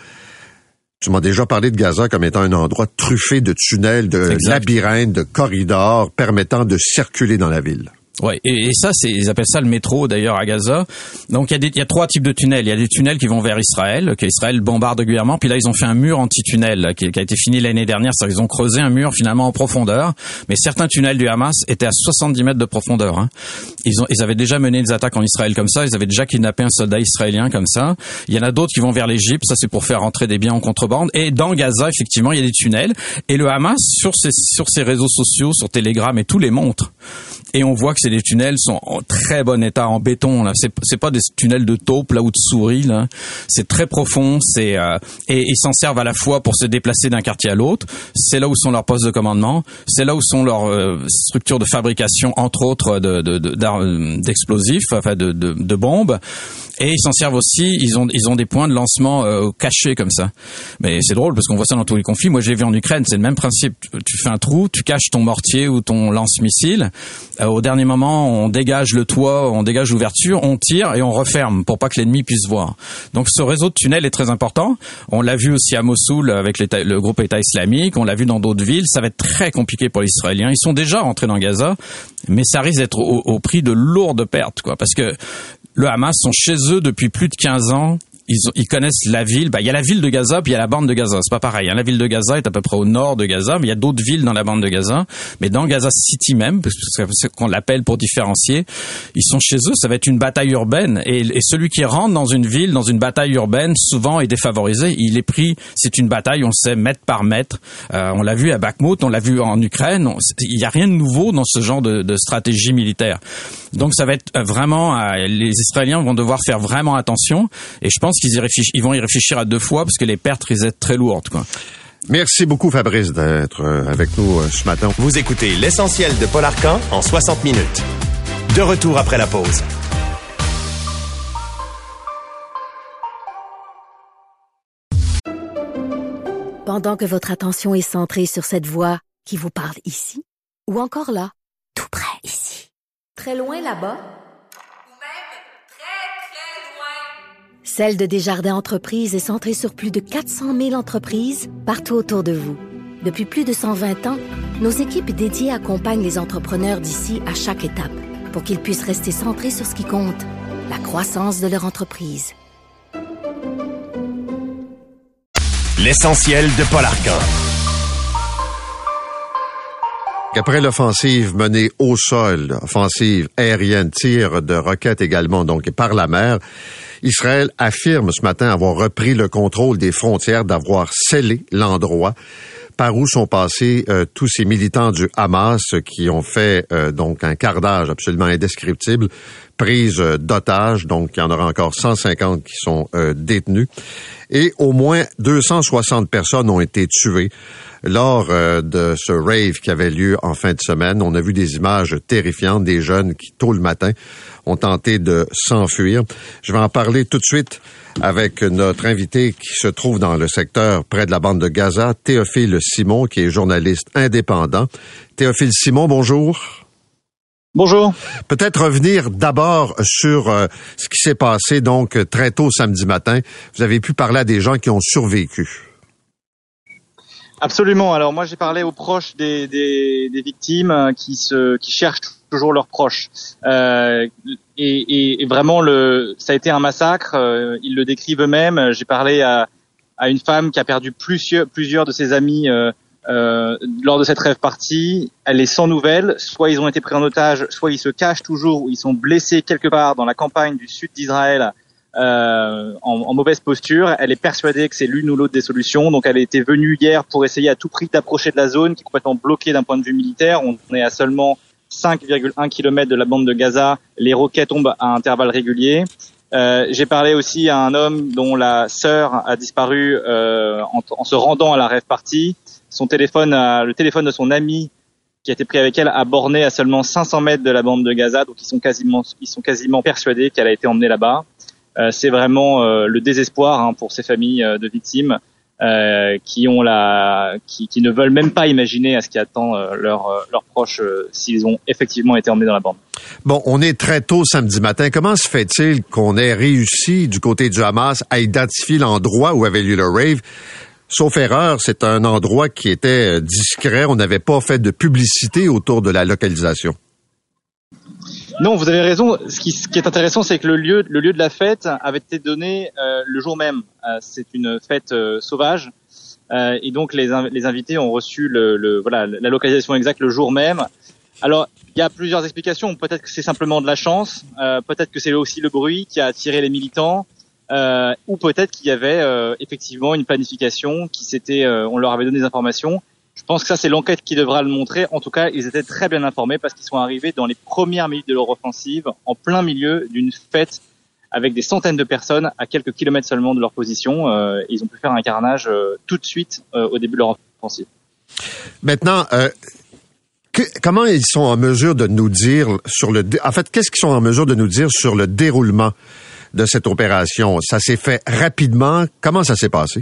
Tu m'as déjà parlé de Gaza comme étant un endroit truffé de tunnels, de exact. labyrinthes, de corridors permettant de circuler dans la ville. Ouais, et, et ça, c'est, ils appellent ça le métro d'ailleurs à Gaza. Donc il y a des, il y a trois types de tunnels. Il y a des tunnels qui vont vers Israël, que Israël bombarde régulièrement. Puis là, ils ont fait un mur anti-tunnel qui, qui a été fini l'année dernière. C'est-à-dire qu'ils ont creusé un mur finalement en profondeur. Mais certains tunnels du Hamas étaient à soixante-dix mètres de profondeur. Hein. Ils ont, ils avaient déjà mené des attaques en Israël comme ça. Ils avaient déjà kidnappé un soldat israélien comme ça. Il y en a d'autres qui vont vers l'Égypte. Ça, c'est pour faire entrer des biens en contrebande. Et dans Gaza, effectivement, il y a des tunnels. Et le Hamas sur ses, sur ses réseaux sociaux, sur Telegram et tout les montre. Et on voit que c'est des tunnels sont en très bon état, en béton. Là, c'est c'est pas des tunnels de taupe là ou de souris. Là, c'est très profond. C'est euh, et ils s'en servent à la fois pour se déplacer d'un quartier à l'autre. C'est là où sont leurs postes de commandement. C'est là où sont leurs euh, structures de fabrication, entre autres de, de, de d'explosifs, enfin de, de, de bombes. Et ils s'en servent aussi, ils ont ils ont des points de lancement euh, cachés comme ça. Mais c'est drôle parce qu'on voit ça dans tous les conflits. Moi, j'ai vu en Ukraine, c'est le même principe. Tu fais un trou, tu caches ton mortier ou ton lance-missile. Euh, au dernier moment, on dégage le toit, on dégage l'ouverture, on tire et on referme pour pas que l'ennemi puisse voir. Donc ce réseau de tunnels est très important. On l'a vu aussi à Mossoul avec l'État, le groupe État islamique. On l'a vu dans d'autres villes. Ça va être très compliqué pour les Israéliens. Ils sont déjà rentrés dans Gaza, mais ça risque d'être au, au prix de lourdes pertes, quoi, parce que le Hamas sont chez eux depuis plus de quinze ans. Ils, ont, ils connaissent la ville. Bah, il y a la ville de Gaza, puis il y a la bande de Gaza. C'est pas pareil. Hein. La ville de Gaza est à peu près au nord de Gaza, mais il y a d'autres villes dans la bande de Gaza. Mais dans Gaza City même, parce que c'est qu'on l'appelle pour différencier, ils sont chez eux. Ça va être une bataille urbaine. Et, et celui qui rentre dans une ville, dans une bataille urbaine, souvent est défavorisé. Il est pris. C'est une bataille, on sait, mètre par mètre. Euh, on l'a vu à Bakhmout, on l'a vu en Ukraine. On, il y a rien de nouveau dans ce genre de, de stratégie militaire. Donc ça va être vraiment, euh, les Israéliens vont devoir faire vraiment attention. Et je pense qu'ils y réfléchissent, ils vont y réfléchir à deux fois parce que les pertes risquent d'être très lourdes, quoi. Merci beaucoup, Fabrice, d'être avec nous ce matin. Vous écoutez l'essentiel de Paul Arcan en soixante minutes. De retour après la pause. Pendant que votre attention est centrée sur cette voix qui vous parle ici, ou encore là, tout près ici, très loin là-bas, Celle de Desjardins Entreprises est centrée sur plus de quatre cent mille entreprises partout autour de vous. Depuis plus de cent vingt ans, nos équipes dédiées accompagnent les entrepreneurs d'ici à chaque étape pour qu'ils puissent rester centrés sur ce qui compte, la croissance de leur entreprise. L'essentiel de Paul Arcan. Après l'offensive menée au sol, offensive aérienne, tir de roquettes également, donc par la mer, Israël affirme ce matin avoir repris le contrôle des frontières, d'avoir scellé l'endroit par où sont passés euh, tous ces militants du Hamas qui ont fait euh, donc un cardage absolument indescriptible, prise euh, d'otages, donc il y en aura encore cent cinquante qui sont euh, détenus, et au moins deux cent soixante personnes ont été tuées lors euh, de ce rave qui avait lieu en fin de semaine. On a vu des images terrifiantes, des jeunes qui, tôt le matin, ont tenté de s'enfuir. Je vais en parler tout de suite avec notre invité qui se trouve dans le secteur près de la bande de Gaza, Théophile Simon, qui est journaliste indépendant. Théophile Simon, bonjour. Bonjour. Peut-être revenir d'abord sur euh, ce qui s'est passé donc très tôt samedi matin. Vous avez pu parler à des gens qui ont survécu. Absolument. Alors moi j'ai parlé aux proches des, des, des victimes qui se qui cherchent toujours leurs proches. Euh, et, et, et vraiment le ça a été un massacre. Euh, ils le décrivent eux-mêmes. J'ai parlé à à une femme qui a perdu plusieurs plusieurs de ses amis euh, euh, lors de cette rave party. Elle est sans nouvelles. Soit ils ont été pris en otage, soit ils se cachent toujours ou ils sont blessés quelque part dans la campagne du sud d'Israël. Euh, en, en mauvaise posture. Elle est persuadée que c'est l'une ou l'autre des solutions. Donc elle était venue hier pour essayer à tout prix d'approcher de la zone qui est complètement bloquée d'un point de vue militaire. On est à seulement cinq virgule un kilomètres de la bande de Gaza. Les roquettes tombent à intervalles réguliers. Euh, j'ai parlé aussi à un homme dont la sœur a disparu euh, en, en se rendant à la rave party. Son téléphone, a, le téléphone de son ami qui a été pris avec elle a borné à seulement cinq cents mètres de la bande de Gaza. Donc ils sont quasiment, ils sont quasiment persuadés qu'elle a été emmenée là-bas. Euh, c'est vraiment euh, le désespoir hein, pour ces familles euh, de victimes. euh, qui ont la, qui, qui ne veulent même pas imaginer à ce qui attend euh, leurs leurs proches euh, s'ils ont effectivement été emmenés dans la bande. Bon, on est très tôt samedi matin. Comment se fait-il qu'on ait réussi du côté du Hamas à identifier l'endroit où avait lieu le rave? Sauf erreur, c'est un endroit qui était discret. On n'avait pas fait de publicité autour de la localisation. Non, vous avez raison. Ce qui, ce qui est intéressant, c'est que le lieu, le lieu de la fête avait été donné euh, le jour même. Euh, c'est une fête euh, sauvage, euh, et donc les, les invités ont reçu le, le, voilà, la localisation exacte le jour même. Alors, il y a plusieurs explications. Peut-être que c'est simplement de la chance, euh, peut-être que c'est aussi le bruit qui a attiré les militants, euh, ou peut-être qu'il y avait euh, effectivement une planification, qui s'était, euh, on leur avait donné des informations. Je pense que ça, c'est l'enquête qui devra le montrer. En tout cas, ils étaient très bien informés parce qu'ils sont arrivés dans les premières minutes de leur offensive, en plein milieu d'une fête avec des centaines de personnes à quelques kilomètres seulement de leur position. Euh, ils ont pu faire un carnage euh, tout de suite euh, au début de leur offensive. Maintenant, euh, que, comment ils sont en mesure de nous dire sur le... En fait, qu'est-ce qu'ils sont en mesure de nous dire sur le déroulement de cette opération? Ça s'est fait rapidement. Comment ça s'est passé?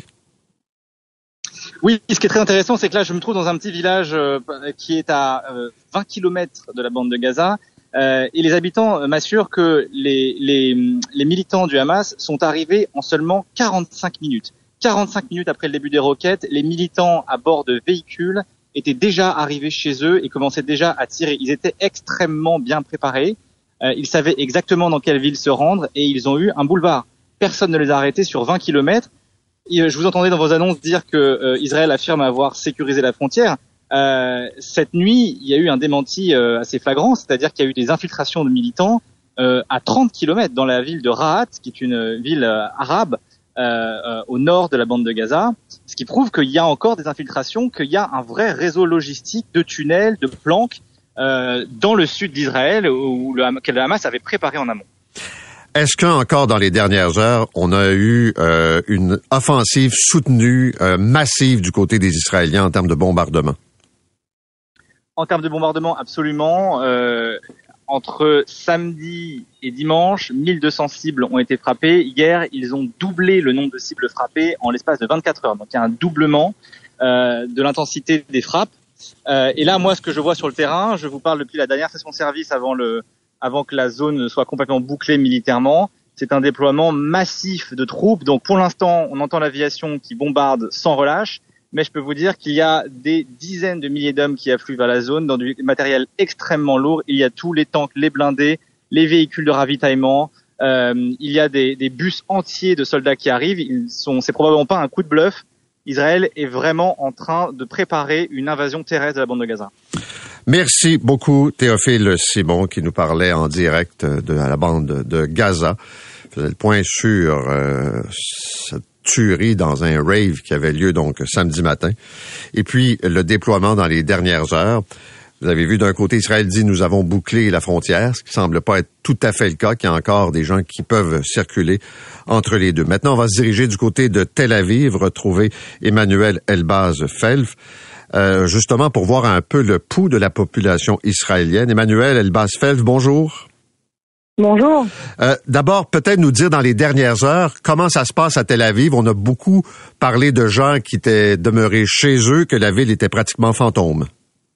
Oui, ce qui est très intéressant, c'est que là, je me trouve dans un petit village euh, qui est à euh, vingt kilomètres de la bande de Gaza, euh, et les habitants m'assurent que les, les, les militants du Hamas sont arrivés en seulement quarante-cinq minutes. quarante-cinq minutes après le début des roquettes, les militants à bord de véhicules étaient déjà arrivés chez eux et commençaient déjà à tirer. Ils étaient extrêmement bien préparés, euh, ils savaient exactement dans quelle ville se rendre, et ils ont eu un boulevard. Personne ne les a arrêtés sur vingt kilomètres. Je vous entendais dans vos annonces dire que euh, Israël affirme avoir sécurisé la frontière. Euh, cette nuit, il y a eu un démenti euh, assez flagrant, c'est-à-dire qu'il y a eu des infiltrations de militants euh, à trente kilomètres dans la ville de Rahat, qui est une ville euh, arabe euh, euh, au nord de la bande de Gaza, ce qui prouve qu'il y a encore des infiltrations, qu'il y a un vrai réseau logistique de tunnels, de planques euh, dans le sud d'Israël où le, que le Hamas avait préparé en amont. Est-ce qu'encore dans les dernières heures, on a eu euh, une offensive soutenue, euh, massive du côté des Israéliens en termes de bombardement? En termes de bombardement, absolument. Euh, entre samedi et dimanche, mille deux cents cibles ont été frappées. Hier, ils ont doublé le nombre de cibles frappées en l'espace de vingt-quatre heures. Donc il y a un doublement euh, de l'intensité des frappes. Euh, et là, moi, ce que je vois sur le terrain, je vous parle depuis la dernière session de service avant le... avant que la zone soit complètement bouclée militairement. C'est un déploiement massif de troupes. Donc pour l'instant, on entend l'aviation qui bombarde sans relâche, mais je peux vous dire qu'il y a des dizaines de milliers d'hommes qui affluent vers la zone dans du matériel extrêmement lourd. Il y a tous les tanks, les blindés, les véhicules de ravitaillement. Euh, il y a des, des bus entiers de soldats qui arrivent. Ils sont, c'est probablement pas un coup de bluff. Israël est vraiment en train de préparer une invasion terrestre de la bande de Gaza. Merci beaucoup, Théophile Simon, qui nous parlait en direct de la bande de Gaza. Il faisait le point sur euh, cette tuerie dans un rave qui avait lieu donc samedi matin. Et puis, le déploiement dans les dernières heures. Vous avez vu, d'un côté, Israël dit « nous avons bouclé la frontière », ce qui semble pas être tout à fait le cas, qu'il y a encore des gens qui peuvent circuler entre les deux. Maintenant, on va se diriger du côté de Tel Aviv, retrouver Emmanuel Elbaz-Felf. Euh, justement pour voir un peu le pouls de la population israélienne. Emmanuel Elbaz-Felf, bonjour. Bonjour. Euh, d'abord, peut-être nous dire dans les dernières heures comment ça se passe à Tel Aviv. On a beaucoup parlé de gens qui étaient demeurés chez eux, que la ville était pratiquement fantôme.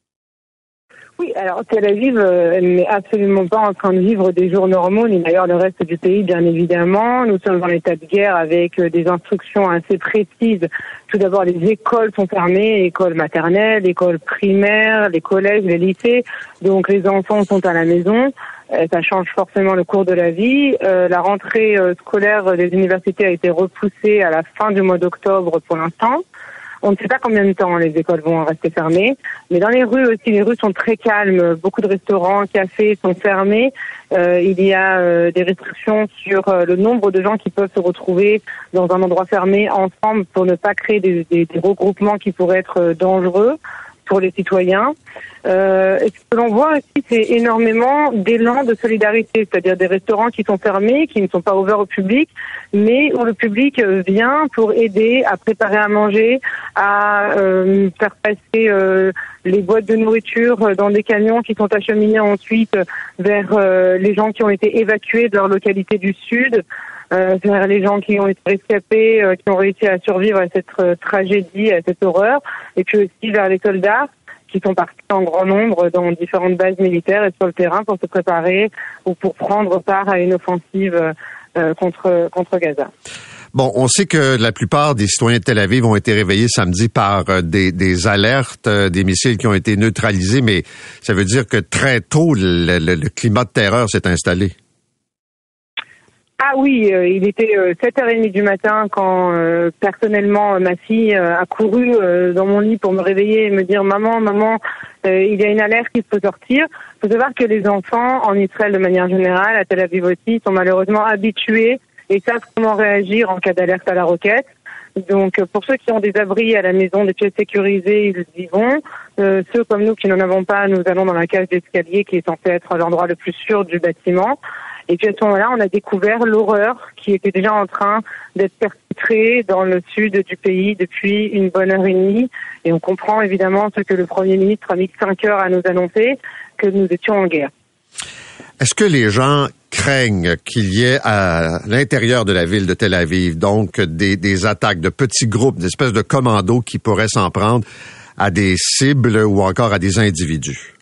Oui, alors Tel Aviv euh, n'est absolument pas en train de vivre des jours normaux, ni d'ailleurs le reste du pays, bien évidemment. Nous sommes en état de guerre avec euh, des instructions assez précises. Tout d'abord, les écoles sont fermées, écoles maternelles, écoles primaires, les collèges, les lycées. Donc les enfants sont à la maison. Euh, ça change forcément le cours de la vie. Euh, la rentrée euh, scolaire des universités a été repoussée à la fin du mois d'octobre pour l'instant. On ne sait pas combien de temps les écoles vont rester fermées, mais dans les rues aussi, les rues sont très calmes. Beaucoup de restaurants, cafés sont fermés. Euh, il y a euh, des restrictions sur euh, le nombre de gens qui peuvent se retrouver dans un endroit fermé ensemble pour ne pas créer des, des, des regroupements qui pourraient être euh, dangereux pour les citoyens. Euh, et ce que l'on voit aussi, c'est énormément d'élan de solidarité, c'est-à-dire des restaurants qui sont fermés, qui ne sont pas ouverts au public, mais où le public vient pour aider à préparer à manger, à euh, faire passer euh, les boîtes de nourriture dans des camions qui sont acheminés ensuite vers euh, les gens qui ont été évacués de leur localité du sud. euh, vers les gens qui ont été rescapés, euh, qui ont réussi à survivre à cette euh, tragédie, à cette horreur, et puis aussi vers les soldats qui sont partis en grand nombre dans différentes bases militaires et sur le terrain pour se préparer ou pour prendre part à une offensive euh, contre contre Gaza. Bon, on sait que la plupart des citoyens de Tel Aviv ont été réveillés samedi par euh, des, des alertes, euh, des missiles qui ont été neutralisés, mais ça veut dire que très tôt, le, le, le climat de terreur s'est installé. Ah oui, euh, il était euh, sept heures trente du matin quand euh, personnellement ma fille euh, a couru euh, dans mon lit pour me réveiller et me dire « Maman, maman, euh, il y a une alerte qui peut sortir ». Il faut savoir que les enfants en Israël de manière générale, à Tel Aviv aussi, sont malheureusement habitués et savent comment réagir en cas d'alerte à la roquette. Donc, pour ceux qui ont des abris à la maison, des pièces sécurisées, ils y vont. Euh, ceux comme nous qui n'en avons pas, nous allons dans la cage d'escalier qui est censée être l'endroit le plus sûr du bâtiment. Et puis à ce moment-là, on a découvert l'horreur qui était déjà en train d'être perpétrée dans le sud du pays depuis une bonne heure et demie. Et on comprend évidemment ce que le Premier ministre a mis cinq heures à nous annoncer, que nous étions en guerre. Est-ce que les gens craignent qu'il y ait à l'intérieur de la ville de Tel Aviv, donc des, des attaques de petits groupes, des espèces de commandos qui pourraient s'en prendre à des cibles ou encore à des individus?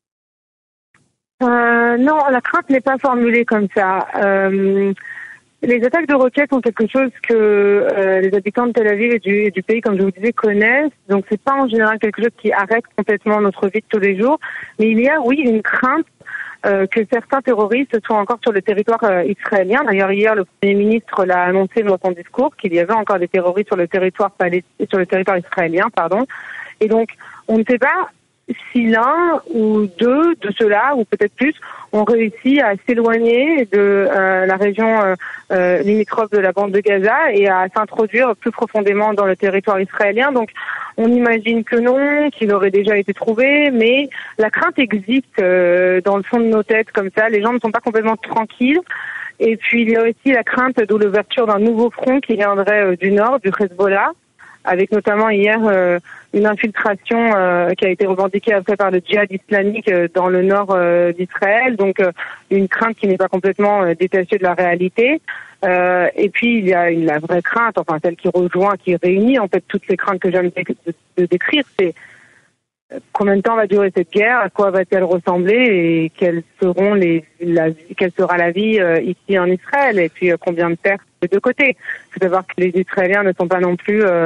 Euh, non, la crainte n'est pas formulée comme ça. Euh, les attaques de roquettes sont quelque chose que euh, les habitants de Tel Aviv et du, et du pays, comme je vous disais, connaissent. Donc c'est pas en général quelque chose qui arrête complètement notre vie de tous les jours. Mais il y a, oui, une crainte Euh, que certains terroristes soient encore sur le territoire euh, israélien. D'ailleurs, hier, le Premier ministre l'a annoncé dans son discours qu'il y avait encore des terroristes sur le territoire palestinien, sur le territoire israélien, pardon. Et donc, on ne sait pas si l'un ou deux de ceux-là, ou peut-être plus, ont réussi à s'éloigner de euh, la région euh, euh, limitrophe de la bande de Gaza et à s'introduire plus profondément dans le territoire israélien. Donc, on imagine que non, qu'il aurait déjà été trouvé, mais la crainte existe euh, dans le fond de nos têtes comme ça. Les gens ne sont pas complètement tranquilles. Et puis, il y a aussi la crainte de l'ouverture d'un nouveau front qui viendrait euh, du nord, du Hezbollah, avec notamment hier euh, une infiltration euh, qui a été revendiquée après par le djihad islamique euh, dans le nord euh, d'Israël, donc euh, une crainte qui n'est pas complètement euh, détachée de la réalité. Euh, et puis il y a une, la vraie crainte, enfin celle qui rejoint, qui réunit en fait toutes les craintes que je viens de, de, de décrire, c'est euh, combien de temps va durer cette guerre, à quoi va-t-elle ressembler et quelles seront les, la, quelle sera la vie euh, ici en Israël et puis euh, combien de pertes de deux côtés. Il faut savoir que les Israéliens ne sont pas non plus euh,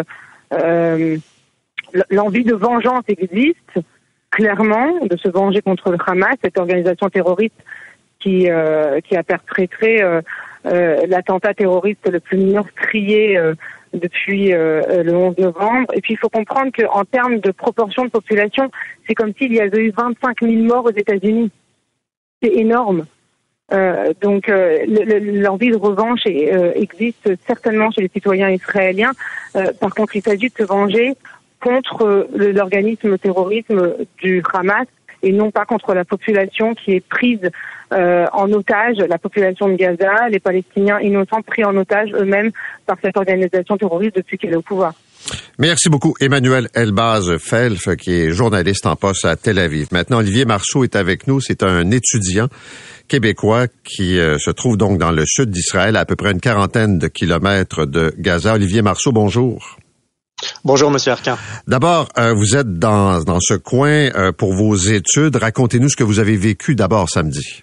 Euh, l'envie de vengeance existe clairement, de se venger contre le Hamas, cette organisation terroriste qui euh, qui a perpétré euh, euh, l'attentat terroriste le plus meurtrier euh, depuis euh, le onze novembre. Et puis il faut comprendre qu'en termes de proportion de population, c'est comme s'il y avait eu vingt-cinq mille morts aux États-Unis. C'est énorme. Euh, donc euh, l'envie de revanche est, euh, existe certainement chez les citoyens israéliens. Euh, par contre, il s'agit de se venger contre le, l'organisme terrorisme du Hamas et non pas contre la population qui est prise euh, en otage, la population de Gaza, les Palestiniens innocents pris en otage eux-mêmes par cette organisation terroriste depuis qu'elle est au pouvoir. Merci beaucoup, Emmanuel Elbaz-Felf, qui est journaliste en poste à Tel Aviv. Maintenant, Olivier Marceau est avec nous. C'est un étudiant québécois qui euh, se trouve donc dans le sud d'Israël, à, à peu près une quarantaine de kilomètres de Gaza. Olivier Marceau, bonjour. Bonjour, Monsieur Arcan. D'abord, euh, vous êtes dans, dans ce coin euh, pour vos études. Racontez-nous ce que vous avez vécu d'abord samedi.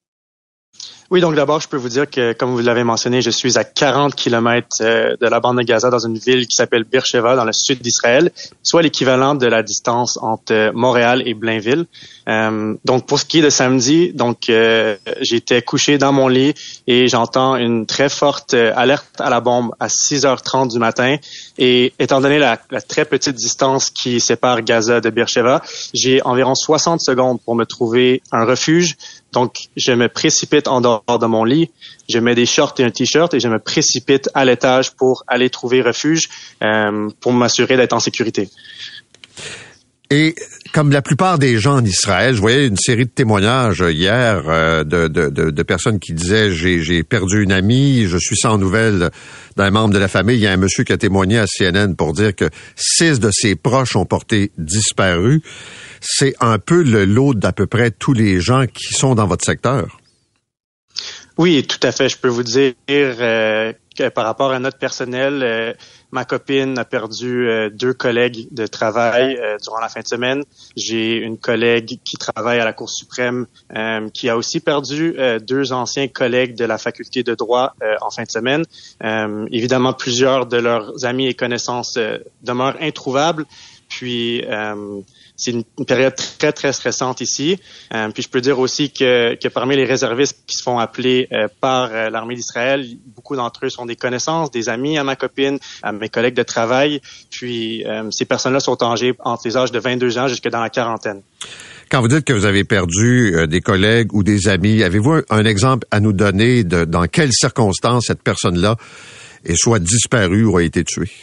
Oui, donc d'abord, je peux vous dire que, comme vous l'avez mentionné, je suis à quarante kilomètres euh, de la bande de Gaza, dans une ville qui s'appelle Beersheva, dans le sud d'Israël, soit l'équivalent de la distance entre Montréal et Blainville. Euh, donc, pour ce qui est de samedi, donc euh, j'étais couché dans mon lit et j'entends une très forte euh, alerte à la bombe à six heures trente du matin. Et étant donné la, la très petite distance qui sépare Gaza de Beersheva, j'ai environ soixante secondes pour me trouver un refuge. Donc, je me précipite en dehors de mon lit, je mets des shorts et un t-shirt et je me précipite à l'étage pour aller trouver refuge, euh, pour m'assurer d'être en sécurité. Et comme la plupart des gens en Israël, je voyais une série de témoignages hier euh, de, de, de, de personnes qui disaient j'ai, j'ai perdu une amie, je suis sans nouvelles d'un membre de la famille. Il y a un monsieur qui a témoigné à C N N pour dire que six de ses proches ont porté disparu. C'est un peu le lot d'à peu près tous les gens qui sont dans votre secteur. Oui, tout à fait. Je peux vous dire euh, que par rapport à notre personnel, euh, ma copine a perdu euh, deux collègues de travail euh, durant la fin de semaine. J'ai une collègue qui travaille à la Cour suprême euh, qui a aussi perdu euh, deux anciens collègues de la faculté de droit euh, en fin de semaine. Euh, évidemment, plusieurs de leurs amis et connaissances euh, demeurent introuvables. Puis, euh, c'est une, une période très, très stressante ici. Euh, puis, je peux dire aussi que, que parmi les réservistes qui se font appeler euh, par euh, l'armée d'Israël, beaucoup d'entre eux sont des connaissances, des amis à ma copine, à mes collègues de travail. Puis, euh, ces personnes-là sont âgées entre les âges de vingt-deux ans jusque dans la quarantaine. Quand vous dites que vous avez perdu euh, des collègues ou des amis, avez-vous un, un exemple à nous donner de dans quelles circonstances cette personne-là est soit disparue ou a été tuée?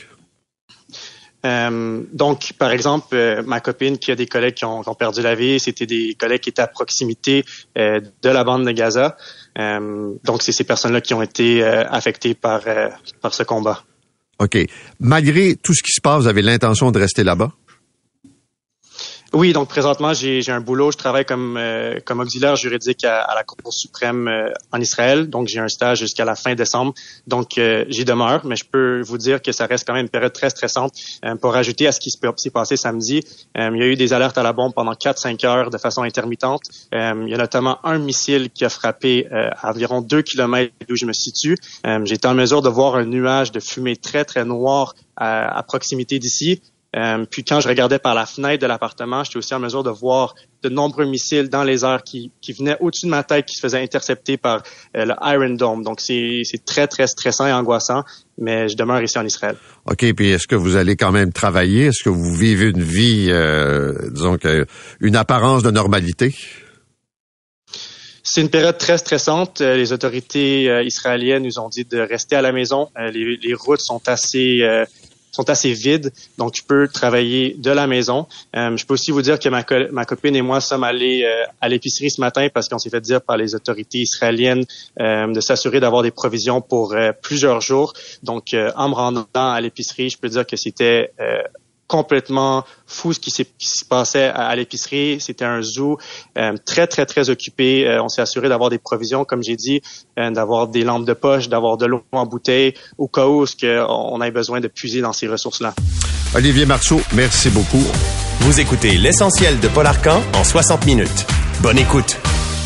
Euh, donc, par exemple, euh, ma copine qui a des collègues qui ont, qui ont perdu la vie, c'était des collègues qui étaient à proximité euh, de la bande de Gaza. Euh, donc, c'est ces personnes-là qui ont été euh, affectées par euh, par ce combat. OK. Malgré tout ce qui se passe, vous avez l'intention de rester là-bas? Oui, donc présentement, j'ai, j'ai un boulot. Je travaille comme euh, comme auxiliaire juridique à, à la Cour suprême euh, en Israël. Donc, j'ai un stage jusqu'à la fin décembre. Donc, euh, j'y demeure, mais je peux vous dire que ça reste quand même une période très stressante. Euh, pour ajouter à ce qui s'est passé samedi, euh, il y a eu des alertes à la bombe pendant quatre à cinq heures de façon intermittente. Euh, il y a notamment un missile qui a frappé euh, à environ deux kilomètres d'où je me situe. Euh, j'ai été en mesure de voir un nuage de fumée très, très noir à, à proximité d'ici. Euh, puis quand je regardais par la fenêtre de l'appartement, j'étais aussi en mesure de voir de nombreux missiles dans les airs qui, qui venaient au-dessus de ma tête, qui se faisaient intercepter par euh, le Iron Dome. Donc c'est, c'est très, très stressant et angoissant, mais je demeure ici en Israël. OK, puis est-ce que vous allez quand même travailler? Est-ce que vous vivez une vie, euh, disons que, une apparence de normalité? C'est une période très stressante. Les autorités euh, israéliennes nous ont dit de rester à la maison. Euh, les, les routes sont assez... Euh, sont assez vides, donc je peux travailler de la maison. Euh, je peux aussi vous dire que ma, co- ma copine et moi sommes allés euh, à l'épicerie ce matin parce qu'on s'est fait dire par les autorités israéliennes euh, de s'assurer d'avoir des provisions pour euh, plusieurs jours. Donc, euh, en me rendant à l'épicerie, je peux dire que c'était euh, complètement fou ce qui, s'est, qui se passait à, à l'épicerie. C'était un zoo euh, très, très, très occupé. Euh, on s'est assuré d'avoir des provisions, comme j'ai dit, euh, d'avoir des lampes de poche, d'avoir de l'eau en bouteille, au cas où on ait besoin de puiser dans ces ressources-là. Olivier Marceau, merci beaucoup. Vous écoutez l'essentiel de Paul Arcan en soixante minutes. Bonne écoute.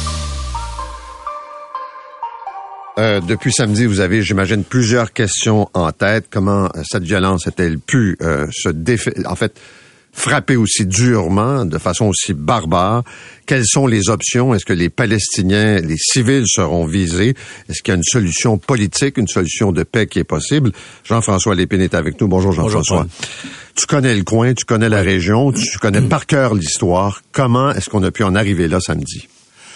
Euh, depuis samedi, vous avez, j'imagine, plusieurs questions en tête. Comment cette violence a-t-elle pu euh, se défa- en fait, frapper aussi durement, de façon aussi barbare? Quelles sont les options? Est-ce que les Palestiniens, les civils seront visés? Est-ce qu'il y a une solution politique, une solution de paix qui est possible? Jean-François Lépine est avec nous. Bonjour Jean-François. Bonjour, tu connais le coin, tu connais la région, tu connais par cœur l'histoire. Comment est-ce qu'on a pu en arriver là samedi?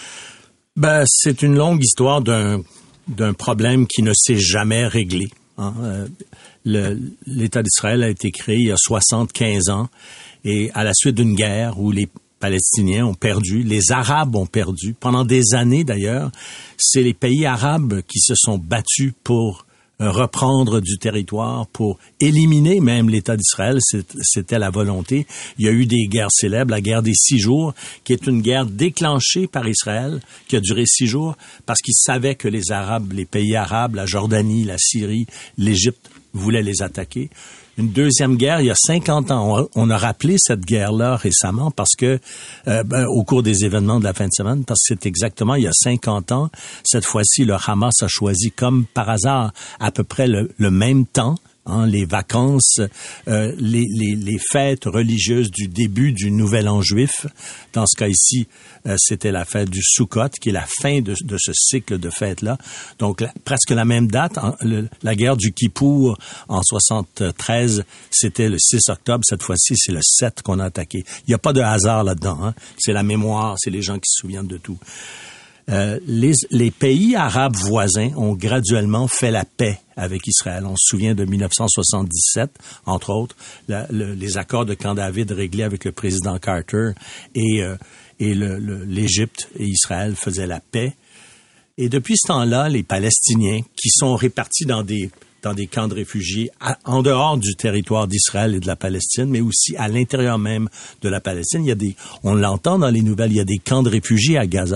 Ben, c'est une longue histoire d'un d'un problème qui ne s'est jamais réglé. Hein. Euh, le, L'État d'Israël a été créé il y a soixante-quinze ans et à la suite d'une guerre où les Palestiniens ont perdu, les Arabes ont perdu. Pendant des années d'ailleurs, c'est les pays arabes qui se sont battus pour reprendre du territoire, pour éliminer même l'État d'Israël. C'était la volonté. Il y a eu des guerres célèbres, la guerre des six jours, qui est une guerre déclenchée par Israël, qui a duré six jours, parce qu'ils savaient que les Arabes, les pays arabes, la Jordanie, la Syrie, l'Égypte, voulaient les attaquer. Une deuxième guerre, il y a cinquante ans. On a rappelé cette guerre-là récemment parce que, euh, ben, au cours des événements de la fin de semaine, parce que c'est exactement il y a cinquante ans, cette fois-ci, le Hamas a choisi comme par hasard à peu près le, le même temps, hein, les vacances, euh, les, les, les fêtes religieuses du début du Nouvel An juif. Dans ce cas ici, euh, c'était la fête du Sukkot, qui est la fin de, de ce cycle de fêtes-là. Donc, la, presque la même date. Hein, le, la guerre du Kippour, en soixante-treize, c'était le six octobre. Cette fois-ci, c'est le sept qu'on a attaqué. Il n'y a pas de hasard là-dedans. Hein. C'est la mémoire, c'est les gens qui se souviennent de tout. Euh, les, les pays arabes voisins ont graduellement fait la paix avec Israël. On se souvient de dix-neuf cent soixante-dix-sept, entre autres, la, le, les accords de Camp David réglés avec le président Carter et, euh, et le, le, l'Égypte et Israël faisaient la paix. Et depuis ce temps-là, les Palestiniens, qui sont répartis dans des dans des camps de réfugiés à, en dehors du territoire d'Israël et de la Palestine, mais aussi à l'intérieur même de la Palestine. Il y a des, on l'entend dans les nouvelles, il y a des camps de réfugiés à Gaza.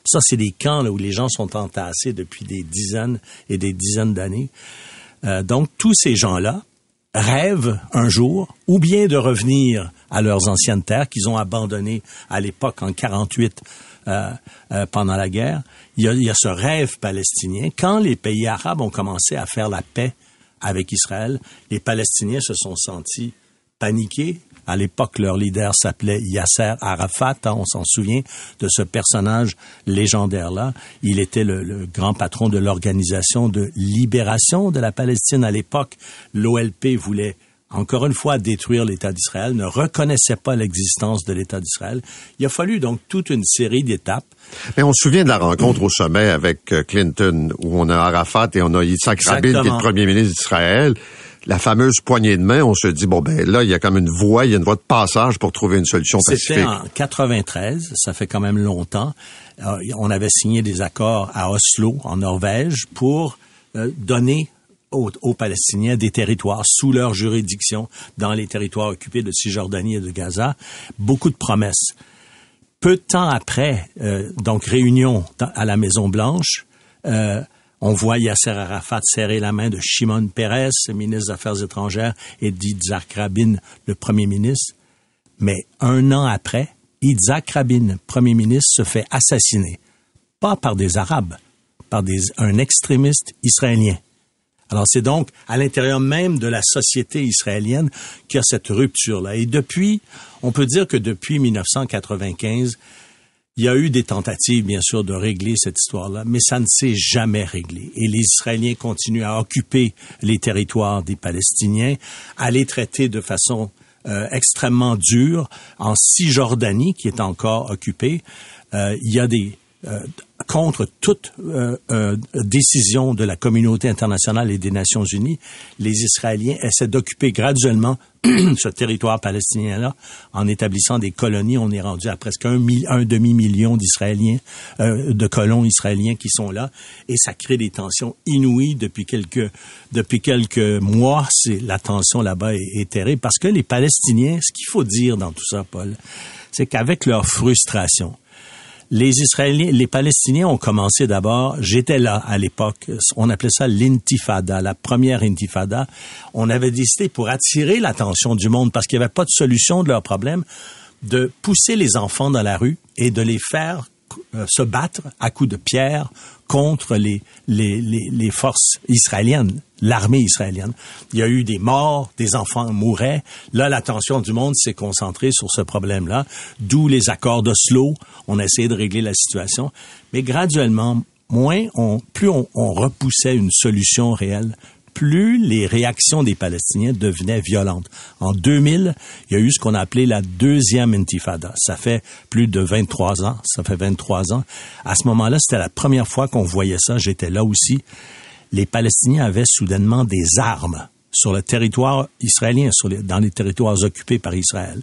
Ça, c'est des camps là, où les gens sont entassés depuis des dizaines et des dizaines d'années. Euh, donc, tous ces gens-là rêvent un jour ou bien de revenir à leurs anciennes terres qu'ils ont abandonnées à l'époque en quarante-huit euh, euh, pendant la guerre. Il y, a, il y a ce rêve palestinien. Quand les pays arabes ont commencé à faire la paix avec Israël, les Palestiniens se sont sentis paniqués. À l'époque, leur leader s'appelait Yasser Arafat. Hein, on s'en souvient de ce personnage légendaire-là. Il était le, le grand patron de l'Organisation de libération de la Palestine à l'époque. L'O L P voulait encore une fois détruire l'État d'Israël, ne reconnaissait pas l'existence de l'État d'Israël. Il a fallu donc toute une série d'étapes. Mais on se souvient de la rencontre au sommet avec Clinton, où on a Arafat et on a Yitzhak Rabin, qui est le premier ministre d'Israël. La fameuse poignée de main, on se dit, bon, ben là, il y a comme une voie, il y a une voie de passage pour trouver une solution pacifique. C'était en quatre-vingt-treize, ça fait quand même longtemps. Euh, on avait signé des accords à Oslo, en Norvège, pour euh, donner aux, aux Palestiniens des territoires sous leur juridiction dans les territoires occupés de Cisjordanie et de Gaza. Beaucoup de promesses. Peu de temps après, euh, donc réunion à la Maison-Blanche, euh, on voit Yasser Arafat serrer la main de Shimon Peres, le ministre des Affaires étrangères, et d'Yitzhak Rabin, le premier ministre. Mais un an après, Yitzhak Rabin, premier ministre, se fait assassiner. Pas par des Arabes, par des, un extrémiste israélien. Alors c'est donc à l'intérieur même de la société israélienne qu'il y a cette rupture-là. Et depuis, on peut dire que depuis mille neuf cent quatre-vingt-quinze, il y a eu des tentatives, bien sûr, de régler cette histoire-là, mais ça ne s'est jamais réglé. Et les Israéliens continuent à occuper les territoires des Palestiniens, à les traiter de façon euh, extrêmement dure. En Cisjordanie, qui est encore occupée, euh, il y a des... Euh, contre toute euh, euh, décision de la communauté internationale et des Nations Unies, les Israéliens essaient d'occuper graduellement ce territoire palestinien-là en établissant des colonies. On est rendu à presque un, mi- un demi-million d'Israéliens, euh, de colons israéliens qui sont là, et ça crée des tensions inouïes depuis quelques depuis quelques mois. C'est la tension là-bas est, est terrible parce que les Palestiniens, ce qu'il faut dire dans tout ça, Paul, c'est qu'avec leur frustration, les Israéliens, les Palestiniens ont commencé d'abord, j'étais là à l'époque, on appelait ça l'intifada, la première intifada. On avait décidé, pour attirer l'attention du monde, parce qu'il n'y avait pas de solution de leur problème, de pousser les enfants dans la rue et de les faire euh, se battre à coups de pierre contre les, les, les, les forces israéliennes, l'armée israélienne. Il y a eu des morts, des enfants mouraient. Là, l'attention du monde s'est concentrée sur ce problème-là, d'où les accords d'Oslo. On a essayé de régler la situation. Mais graduellement, moins on, plus on, on repoussait une solution réelle, plus les réactions des Palestiniens devenaient violentes. En deux mille, il y a eu ce qu'on a appelé la deuxième intifada. Ça fait plus de vingt-trois ans. Ça fait vingt-trois ans. À ce moment-là, c'était la première fois qu'on voyait ça. J'étais là aussi. Les Palestiniens avaient soudainement des armes sur le territoire israélien, sur les, dans les territoires occupés par Israël.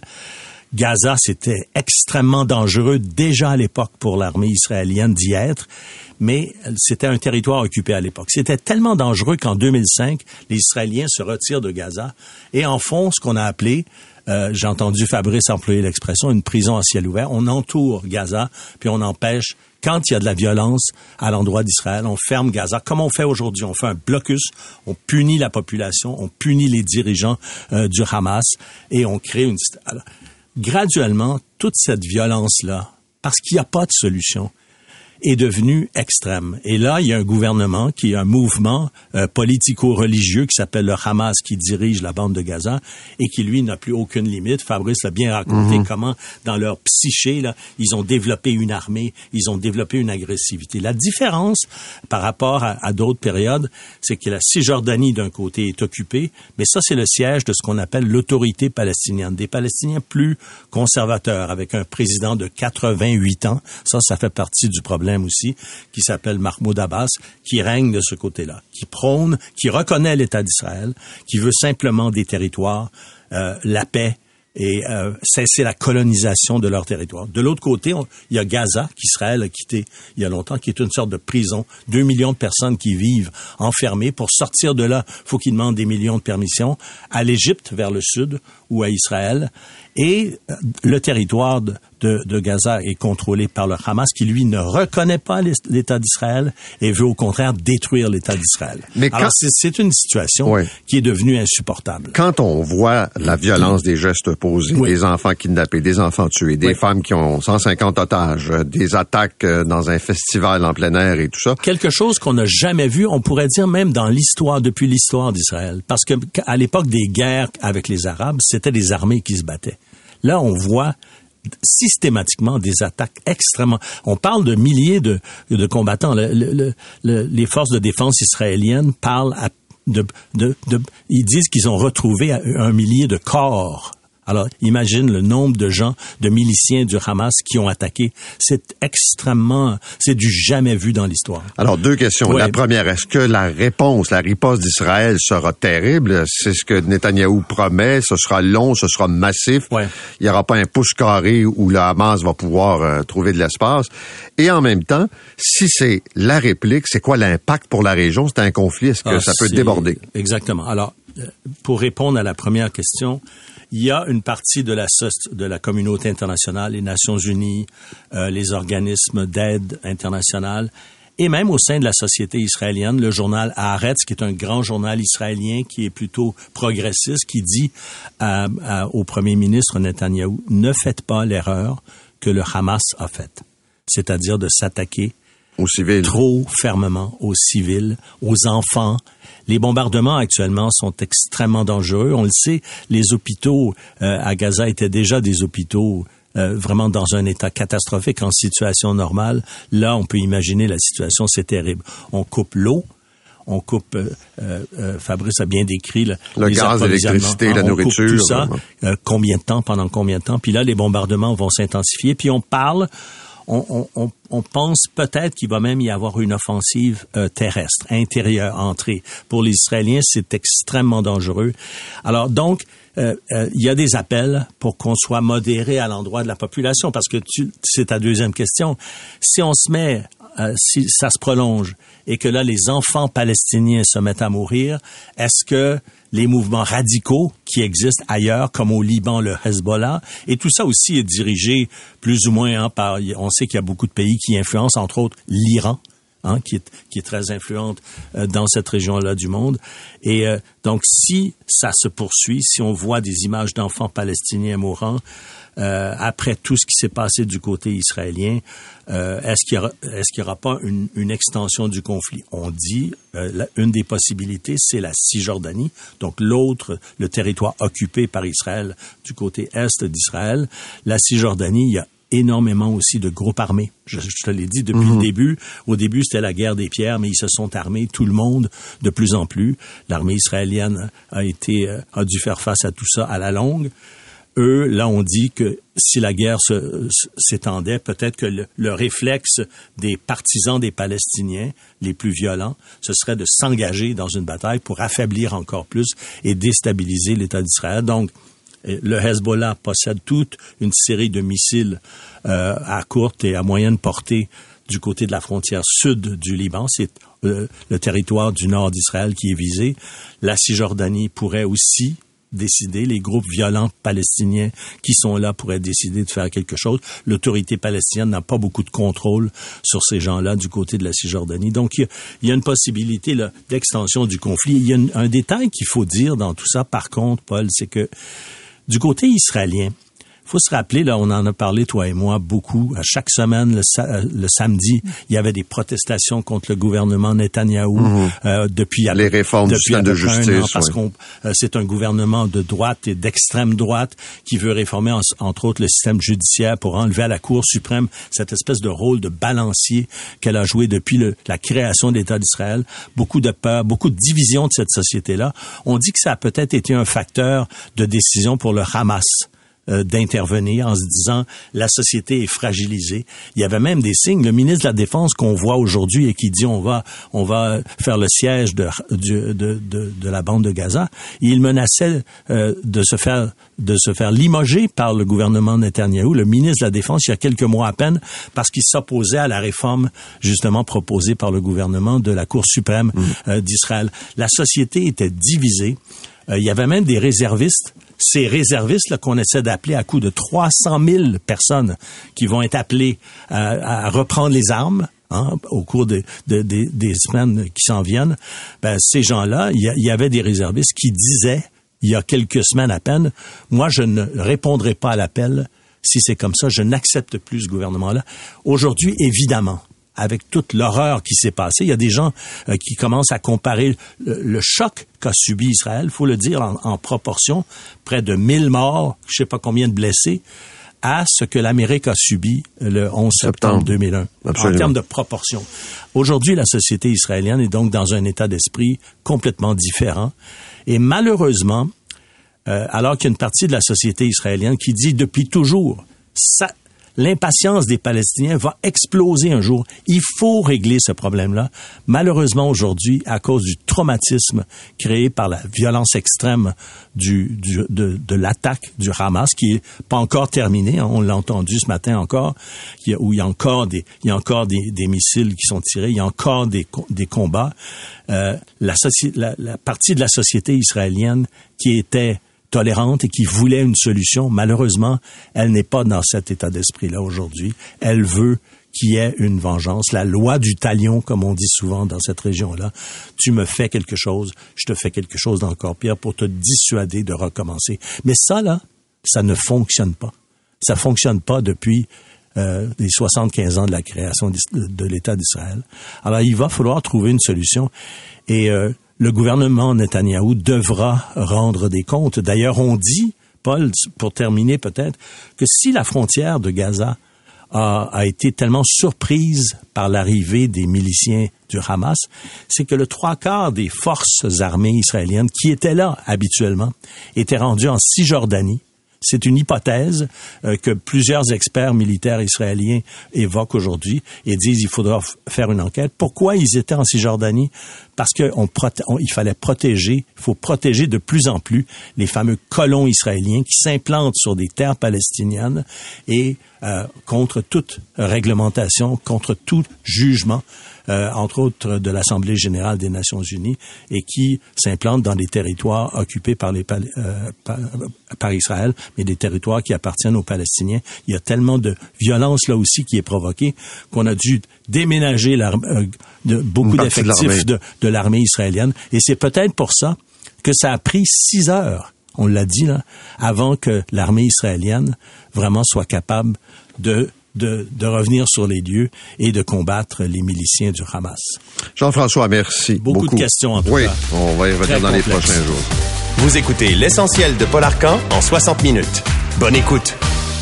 Gaza, c'était extrêmement dangereux déjà à l'époque pour l'armée israélienne d'y être, mais c'était un territoire occupé à l'époque. C'était tellement dangereux qu'en deux mille cinq, les Israéliens se retirent de Gaza et en font ce qu'on a appelé, euh, j'ai entendu Fabrice employer l'expression, une prison à ciel ouvert. On entoure Gaza, puis on empêche, quand il y a de la violence à l'endroit d'Israël, on ferme Gaza, comme on fait aujourd'hui. On fait un blocus, on punit la population, on punit les dirigeants euh, du Hamas et on crée une... Alors, graduellement, toute cette violence-là, parce qu'il n'y a pas de solution, est devenue extrême. Et là, il y a un gouvernement qui est un mouvement euh, politico-religieux qui s'appelle le Hamas, qui dirige la bande de Gaza et qui, lui, n'a plus aucune limite. Fabrice l'a bien raconté mm-hmm. comment, dans leur psyché, là, ils ont développé une armée, ils ont développé une agressivité. La différence par rapport à, à d'autres périodes, c'est que la Cisjordanie, d'un côté, est occupée, mais ça, c'est le siège de ce qu'on appelle l'autorité palestinienne. Des Palestiniens plus conservateurs, avec un président de quatre-vingt-huit ans. Ça, ça fait partie du problème aussi, qui s'appelle Mahmoud Abbas, qui règne de ce côté-là, qui prône, qui reconnaît l'État d'Israël, qui veut simplement des territoires, euh, la paix et euh, cesser la colonisation de leur territoire. De l'autre côté, on, il y a Gaza, qu'Israël a quitté il y a longtemps, qui est une sorte de prison. Deux millions de personnes qui vivent enfermées. Pour sortir de là, faut qu'ils demandent des millions de permissions à l'Égypte, vers le sud, ou à Israël. Et le territoire de, de, de Gaza est contrôlée par le Hamas, qui lui ne reconnaît pas l'État d'Israël et veut au contraire détruire l'État d'Israël. Mais quand... Alors c'est, c'est une situation oui. qui est devenue insupportable. Quand on voit la violence des gestes posés, oui. des enfants kidnappés, des enfants tués, des oui. femmes qui ont cent cinquante otages, des attaques dans un festival en plein air et tout ça. Quelque chose qu'on n'a jamais vu, on pourrait dire même dans l'histoire, depuis l'histoire d'Israël. Parce que à l'époque des guerres avec les Arabes, c'était des armées qui se battaient. Là, on voit systématiquement des attaques extrêmement... On parle de milliers de, de combattants. Le, le, le, les forces de défense israéliennes parlent à, de, de, de... Ils disent qu'ils ont retrouvé un millier de corps. Alors, imagine le nombre de gens, de miliciens du Hamas qui ont attaqué. C'est extrêmement... C'est du jamais vu dans l'histoire. Alors, deux questions. Ouais. La première, est-ce que la réponse, la riposte d'Israël sera terrible? C'est ce que Netanyahou promet. Ce sera long, ce sera massif. Ouais. Il n'y aura pas un pouce carré où le Hamas va pouvoir euh, trouver de l'espace. Et en même temps, si c'est la réplique, c'est quoi l'impact pour la région? C'est un conflit. Est-ce que ah, ça peut déborder? Exactement. Alors, pour répondre à la première question... Il y a une partie de la, de la communauté internationale, les Nations unies, euh, les organismes d'aide internationale, et même au sein de la société israélienne, le journal Haaretz, qui est un grand journal israélien qui est plutôt progressiste, qui dit à, à, au premier ministre Netanyahou, ne faites pas l'erreur que le Hamas a faite, c'est-à-dire de s'attaquer aux civils. Trop fermement aux civils, aux enfants. Les bombardements actuellement sont extrêmement dangereux. On le sait, les hôpitaux euh, à Gaza étaient déjà des hôpitaux euh, vraiment dans un état catastrophique en situation normale. Là, on peut imaginer la situation, c'est terrible. On coupe l'eau. On coupe, euh, euh, Fabrice a bien décrit le, le gaz, l'électricité, la on nourriture. Coupe tout ça. Euh, combien de temps, pendant combien de temps? Puis là, les bombardements vont s'intensifier. Puis on parle... On, on, on pense peut-être qu'il va même y avoir une offensive euh, terrestre, intérieure, entrée. Pour les Israéliens, c'est extrêmement dangereux. Alors donc, euh, euh, il y a des appels pour qu'on soit modéré à l'endroit de la population, parce que tu, c'est ta deuxième question. Si on se met, euh, si ça se prolonge, et que là, les enfants palestiniens se mettent à mourir, est-ce que les mouvements radicaux qui existent ailleurs, comme au Liban, le Hezbollah, et tout ça aussi est dirigé plus ou moins hein, par... On sait qu'il y a beaucoup de pays qui influencent, entre autres l'Iran, hein, qui est, qui est très influente euh, dans cette région-là du monde. Et euh, donc, si ça se poursuit, si on voit des images d'enfants palestiniens mourants, euh, après tout ce qui s'est passé du côté israélien, euh, est-ce qu'il y aura, est-ce qu'il y aura pas une, une extension du conflit? On dit, euh, la, une des possibilités, c'est la Cisjordanie, donc l'autre, le territoire occupé par Israël du côté est d'Israël. La Cisjordanie, il y a énormément aussi de groupes armés. Je, je te l'ai dit depuis mmh. le début. Au début, c'était la guerre des pierres, mais ils se sont armés, tout le monde, de plus en plus. L'armée israélienne a été, a dû faire face à tout ça à la longue. Eux, là, on dit que si la guerre se, s'étendait, peut-être que le, le réflexe des partisans des Palestiniens, les plus violents, ce serait de s'engager dans une bataille pour affaiblir encore plus et déstabiliser l'État d'Israël. Donc, le Hezbollah possède toute une série de missiles euh, à courte et à moyenne portée du côté de la frontière sud du Liban. C'est euh, le territoire du nord d'Israël qui est visé. La Cisjordanie pourrait aussi décider, les groupes violents palestiniens qui sont là pourraient décider de faire quelque chose. L'autorité palestinienne n'a pas beaucoup de contrôle sur ces gens-là du côté de la Cisjordanie. Donc, il y a, il y a une possibilité là, d'extension du conflit. Il y a une, un détail qu'il faut dire dans tout ça, par contre, Paul, c'est que du côté israélien, il faut se rappeler, là, on en a parlé, toi et moi, beaucoup. À chaque semaine, le, sa- le samedi, il y avait des protestations contre le gouvernement Netanyahou mmh. euh, depuis les réformes du système de justice, parce ouais. qu'on euh, c'est un gouvernement de droite et d'extrême droite qui veut réformer en, entre autres le système judiciaire pour enlever à la Cour suprême cette espèce de rôle de balancier qu'elle a joué depuis le, la création de l'État d'Israël. Beaucoup de peur, beaucoup de division de cette société-là. On dit que ça a peut-être été un facteur de décision pour le Hamas. Euh, d'intervenir en se disant la société est fragilisée. Il y avait même des signes. Le ministre de la Défense qu'on voit aujourd'hui et qui dit on va on va faire le siège de de de, de, de la bande de Gaza, il menaçait euh, de se faire de se faire limoger par le gouvernement Netanyahou, le ministre de la Défense, il y a quelques mois à peine, parce qu'il s'opposait à la réforme justement proposée par le gouvernement de la Cour suprême mmh. euh, d'Israël. La société était divisée. Euh, il y avait même des réservistes ces réservistes là, qu'on essaie d'appeler à coup de trois cent mille personnes qui vont être appelées à, à reprendre les armes, hein, au cours de, de, de, des semaines qui s'en viennent, ben, ces gens-là, il y, y avait des réservistes qui disaient, il y a quelques semaines à peine, moi, je ne répondrai pas à l'appel si c'est comme ça, je n'accepte plus ce gouvernement-là. Aujourd'hui, évidemment, avec toute l'horreur qui s'est passée, il y a des gens euh, qui commencent à comparer le, le choc qu'a subi Israël, faut le dire en, en proportion, près de mille morts, je sais pas combien de blessés, à ce que l'Amérique a subi le onze septembre deux mille un, Absolument. En termes de proportion. Aujourd'hui, la société israélienne est donc dans un état d'esprit complètement différent. Et malheureusement, euh, alors qu'il y a une partie de la société israélienne qui dit depuis toujours, ça, l'impatience des Palestiniens va exploser un jour. Il faut régler ce problème-là. Malheureusement, aujourd'hui, à cause du traumatisme créé par la violence extrême du, du, de, de l'attaque du Hamas, qui est pas encore terminée, hein, on l'a entendu ce matin encore, il y a, où il y a encore des, il y a encore des, des missiles qui sont tirés, il y a encore des, des combats. Euh, la, soci, la, la partie de la société israélienne qui était tolérante et qui voulait une solution, malheureusement, elle n'est pas dans cet état d'esprit-là aujourd'hui. Elle veut qu'il y ait une vengeance. La loi du talion, comme on dit souvent dans cette région-là. Tu me fais quelque chose, je te fais quelque chose d'encore pire pour te dissuader de recommencer. Mais ça, là, ça ne fonctionne pas. Ça fonctionne pas depuis euh, les soixante-quinze ans de la création de l'État d'Israël. Alors, il va falloir trouver une solution. Et euh, le gouvernement Netanyahou devra rendre des comptes. D'ailleurs, on dit, Paul, pour terminer peut-être, que si la frontière de Gaza a, a été tellement surprise par l'arrivée des miliciens du Hamas, c'est que le trois quarts des forces armées israéliennes qui étaient là habituellement étaient rendues en Cisjordanie. C'est une hypothèse euh, que plusieurs experts militaires israéliens évoquent aujourd'hui et disent qu'il faudra f- faire une enquête. Pourquoi ils étaient en Cisjordanie? Parce que on proté- on, il fallait protéger, il faut protéger de plus en plus les fameux colons israéliens qui s'implantent sur des terres palestiniennes et euh, contre toute réglementation, contre tout jugement, euh, entre autres de l'Assemblée générale des Nations unies, et qui s'implantent dans des territoires occupés par, les, euh, par, par Israël, mais des territoires qui appartiennent aux Palestiniens. Il y a tellement de violence là aussi qui est provoquée qu'on a dû déménager euh, de, beaucoup d'effectifs de, de l'armée israélienne. Et c'est peut-être pour ça que ça a pris six heures, on l'a dit là, avant que l'armée israélienne vraiment soit capable de De, de revenir sur les lieux et de combattre les miliciens du Hamas. Jean-François, merci. Beaucoup, beaucoup. de questions en tout oui, cas. Oui, on va y revenir dans complexe. Les prochains jours. Vous écoutez l'essentiel de Paul Arcan en soixante minutes. Bonne écoute.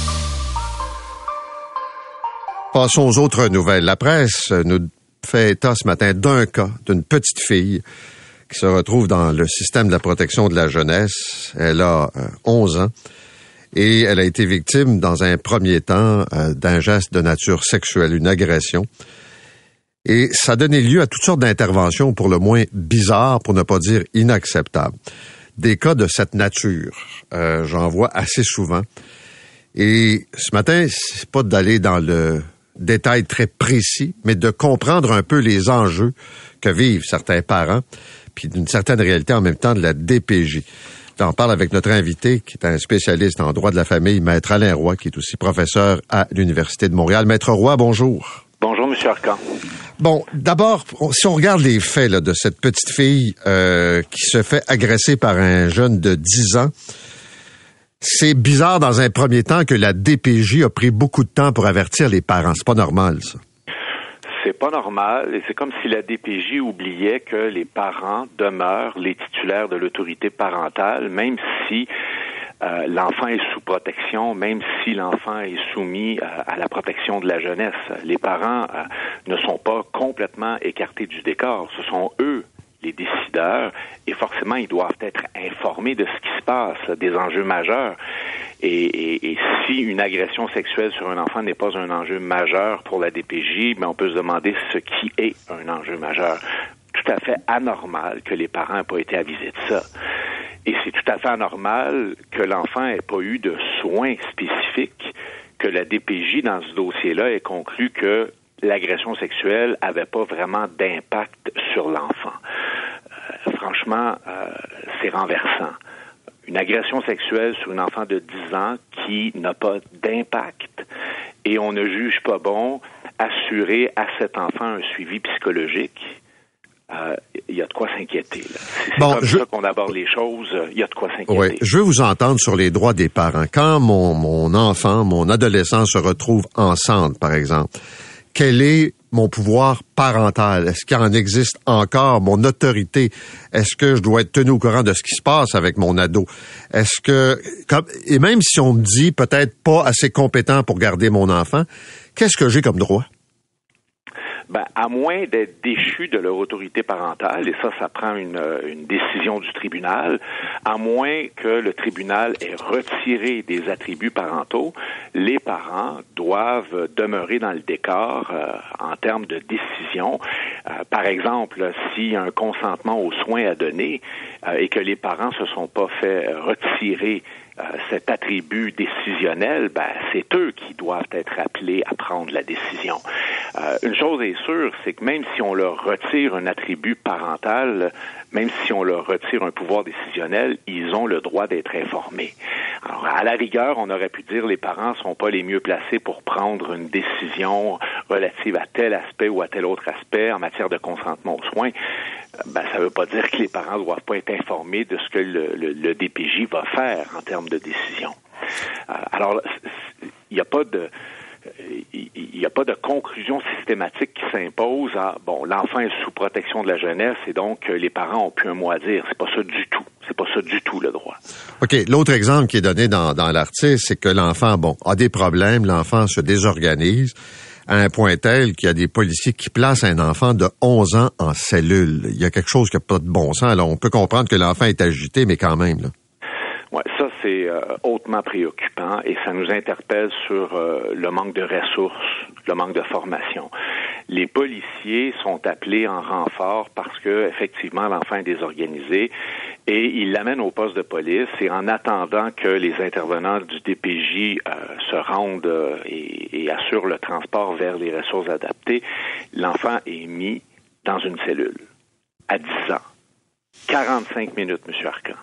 Passons aux autres nouvelles. La presse nous fait état ce matin d'un cas d'une petite fille qui se retrouve dans le système de la protection de la jeunesse. Elle a euh, onze ans. Et elle a été victime, dans un premier temps, euh, d'un geste de nature sexuelle, une agression. Et ça a donné lieu à toutes sortes d'interventions, pour le moins bizarres, pour ne pas dire inacceptables. Des cas de cette nature, euh, j'en vois assez souvent. Et ce matin, c'est pas d'aller dans le détail très précis, mais de comprendre un peu les enjeux que vivent certains parents, puis d'une certaine réalité en même temps de la D P J. On parle avec notre invité, qui est un spécialiste en droit de la famille, Maître Alain Roy, qui est aussi professeur à l'Université de Montréal. Maître Roy, bonjour. Bonjour, M. Arcan. Bon, d'abord, si on regarde les faits là, de cette petite fille euh, qui se fait agresser par un jeune de dix ans, c'est bizarre dans un premier temps que la D P J a pris beaucoup de temps pour avertir les parents. C'est pas normal, ça. C'est pas normal, et c'est comme si la D P J oubliait que les parents demeurent les titulaires de l'autorité parentale, même si euh, l'enfant est sous protection, même si l'enfant est soumis euh, à la protection de la jeunesse. Les parents euh, ne sont pas complètement écartés du décor. Ce sont eux les décideurs, et forcément, ils doivent être informés de ce qui se passe, des enjeux majeurs. Et, et, et si une agression sexuelle sur un enfant n'est pas un enjeu majeur pour la D P J, mais on peut se demander ce qui est un enjeu majeur. Tout à fait anormal que les parents n'aient pas été avisés de ça. Et c'est tout à fait anormal que l'enfant n'ait pas eu de soins spécifiques, que la D P J, dans ce dossier-là, ait conclu que l'agression sexuelle avait pas vraiment d'impact sur l'enfant. Euh, franchement, euh, c'est renversant. une agression sexuelle sur une enfant de dix ans qui n'a pas d'impact et on ne juge pas bon assurer à cet enfant un suivi psychologique, euh, il y a de quoi s'inquiéter. Là. C'est bon, comme je... ça qu'on aborde les choses, il y a de quoi s'inquiéter. Oui, je veux vous entendre sur les droits des parents. Quand mon, mon enfant, mon adolescent se retrouve enceinte, par exemple, quel est mon pouvoir parental? Est-ce qu'il en existe encore? Mon autorité? Est-ce que je dois être tenu au courant de ce qui se passe avec mon ado? Est-ce que, comme, et même si on me dit peut-être pas assez compétent pour garder mon enfant, qu'est-ce que j'ai comme droit? Ben, à moins d'être déchus de leur autorité parentale, et ça, ça prend une, une décision du tribunal, à moins que le tribunal ait retiré des attributs parentaux, les parents doivent demeurer dans le décor euh, en termes de décision. Euh, par exemple, s'il y a un consentement aux soins à donner euh, et que les parents se sont pas fait retirer Euh, cet attribut décisionnel, ben, c'est eux qui doivent être appelés à prendre la décision. Euh, une chose est sûre, c'est que même si on leur retire un attribut parental, même si on leur retire un pouvoir décisionnel, ils ont le droit d'être informés. Alors, à la rigueur, on aurait pu dire que les parents sont pas les mieux placés pour prendre une décision relative à tel aspect ou à tel autre aspect en matière de consentement aux soins. Ben, ça veut pas dire que les parents doivent pas être informés de ce que le, le, le D P J va faire en termes de décision. Euh, alors, il n'y a pas de il n'y a pas de conclusion systématique qui s'impose à, bon, l'enfant est sous protection de la jeunesse et donc les parents ont plus un mot à dire. C'est pas ça du tout. C'est pas ça du tout le droit. OK. L'autre exemple qui est donné dans, dans l'article, c'est que l'enfant, bon, a des problèmes, l'enfant se désorganise à un point tel qu'il y a des policiers qui placent un enfant de onze ans en cellule. Il y a quelque chose qui n'a pas de bon sens. Alors, on peut comprendre que l'enfant est agité, mais quand même, là. Ouais, ça c'est euh, hautement préoccupant et ça nous interpelle sur euh, le manque de ressources, le manque de formation. Les policiers sont appelés en renfort parce que effectivement l'enfant est désorganisé et ils l'amènent au poste de police et en attendant que les intervenants du D P J euh, se rendent euh, et, et assurent le transport vers les ressources adaptées, l'enfant est mis dans une cellule à dix ans. quarante-cinq minutes, M. Arcan.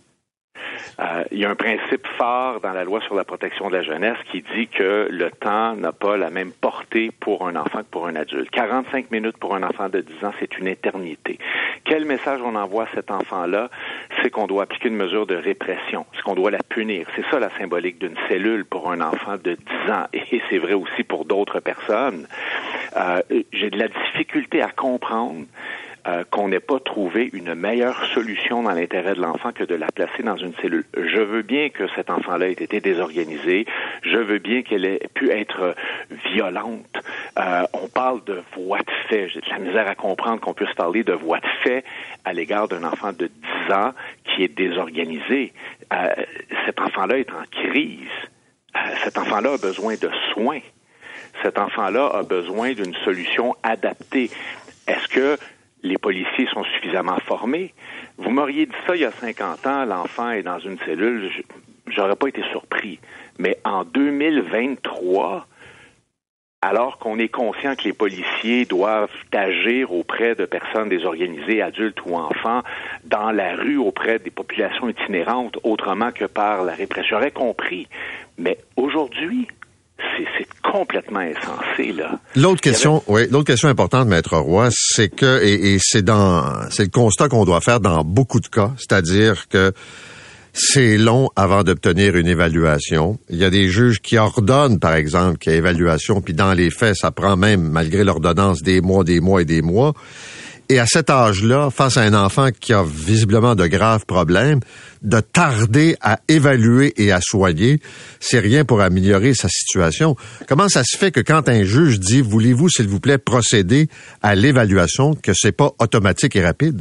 Euh, il y a un principe fort dans la loi sur la protection de la jeunesse qui dit que le temps n'a pas la même portée pour un enfant que pour un adulte. quarante-cinq minutes pour un enfant de dix ans, c'est une éternité. Quel message on envoie à cet enfant-là? C'est qu'on doit appliquer une mesure de répression, c'est qu'on doit la punir. C'est ça la symbolique d'une cellule pour un enfant de dix ans. Et c'est vrai aussi pour d'autres personnes. Euh, j'ai de la difficulté à comprendre Euh, qu'on n'ait pas trouvé une meilleure solution dans l'intérêt de l'enfant que de la placer dans une cellule. Je veux bien que cet enfant-là ait été désorganisé. Je veux bien qu'elle ait pu être violente. Euh, on parle de voie de fait. J'ai de la misère à comprendre qu'on puisse parler de voie de fait à l'égard d'un enfant de dix ans qui est désorganisé. Euh, cet enfant-là est en crise. Euh, cet enfant-là a besoin de soins. Cet enfant-là a besoin d'une solution adaptée. Est-ce que les policiers sont suffisamment formés? Vous m'auriez dit ça il y a cinquante ans, l'enfant est dans une cellule, j'aurais pas été surpris. Mais en deux mille vingt-trois, alors qu'on est conscient que les policiers doivent agir auprès de personnes désorganisées, adultes ou enfants, dans la rue auprès des populations itinérantes, autrement que par la répression, j'aurais compris. Mais aujourd'hui, C'est, c'est complètement insensé, là. L'autre question, avait... oui, l'autre question importante, Maître Roy, c'est que, et, et c'est dans, c'est le constat qu'on doit faire dans beaucoup de cas, c'est-à-dire que c'est long avant d'obtenir une évaluation. Il y a des juges qui ordonnent, par exemple, qu'il y ait évaluation, puis dans les faits, ça prend même, malgré l'ordonnance, des mois, des mois et des mois. Et à cet âge-là, face à un enfant qui a visiblement de graves problèmes, de tarder à évaluer et à soigner, c'est rien pour améliorer sa situation. Comment ça se fait que quand un juge dit « Voulez-vous, s'il vous plaît, procéder à l'évaluation », que c'est pas automatique et rapide?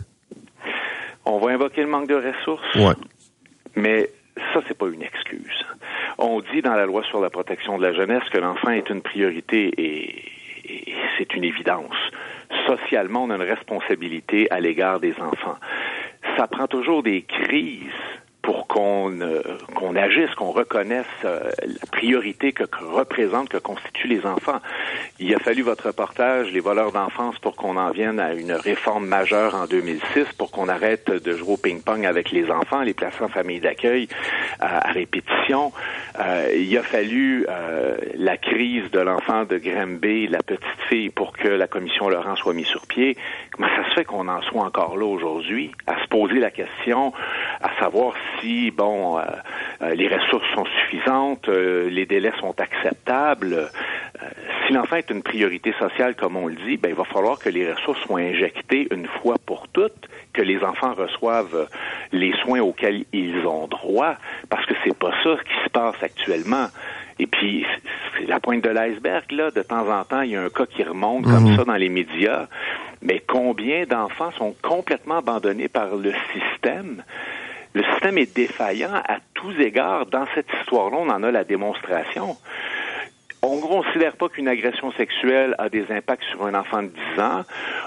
On va invoquer le manque de ressources. Ouais. Mais ça, c'est pas une excuse. On dit dans la loi sur la protection de la jeunesse que l'enfant est une priorité et, et c'est une évidence. Socialement, on a une responsabilité à l'égard des enfants. Ça prend toujours des crises pour qu'on euh, qu'on agisse, qu'on reconnaisse euh, la priorité que, que représentent, que constituent les enfants. Il a fallu votre reportage, les voleurs d'enfance, pour qu'on en vienne à une réforme majeure en deux mille six, pour qu'on arrête de jouer au ping-pong avec les enfants, les placer en famille d'accueil à, à répétition. Euh, il a fallu euh, la crise de l'enfant de Granby, la petite fille, pour que la commission Laurent soit mise sur pied. Comment ça se fait qu'on en soit encore là aujourd'hui, à se poser la question, à savoir si, bon, euh, euh, les ressources sont suffisantes, euh, les délais sont acceptables. Euh, si l'enfant est une priorité sociale, comme on le dit, ben il va falloir que les ressources soient injectées une fois pour toutes, que les enfants reçoivent les soins auxquels ils ont droit, parce que c'est pas ça qui se passe actuellement. Et puis, c'est la pointe de l'iceberg, là. De temps en temps, il y a un cas qui remonte comme mmh. ça dans les médias. Mais combien d'enfants sont complètement abandonnés par le système? Le système est défaillant à tous égards. Dans cette histoire-là, on en a la démonstration. On ne considère pas qu'une agression sexuelle a des impacts sur un enfant de dix ans.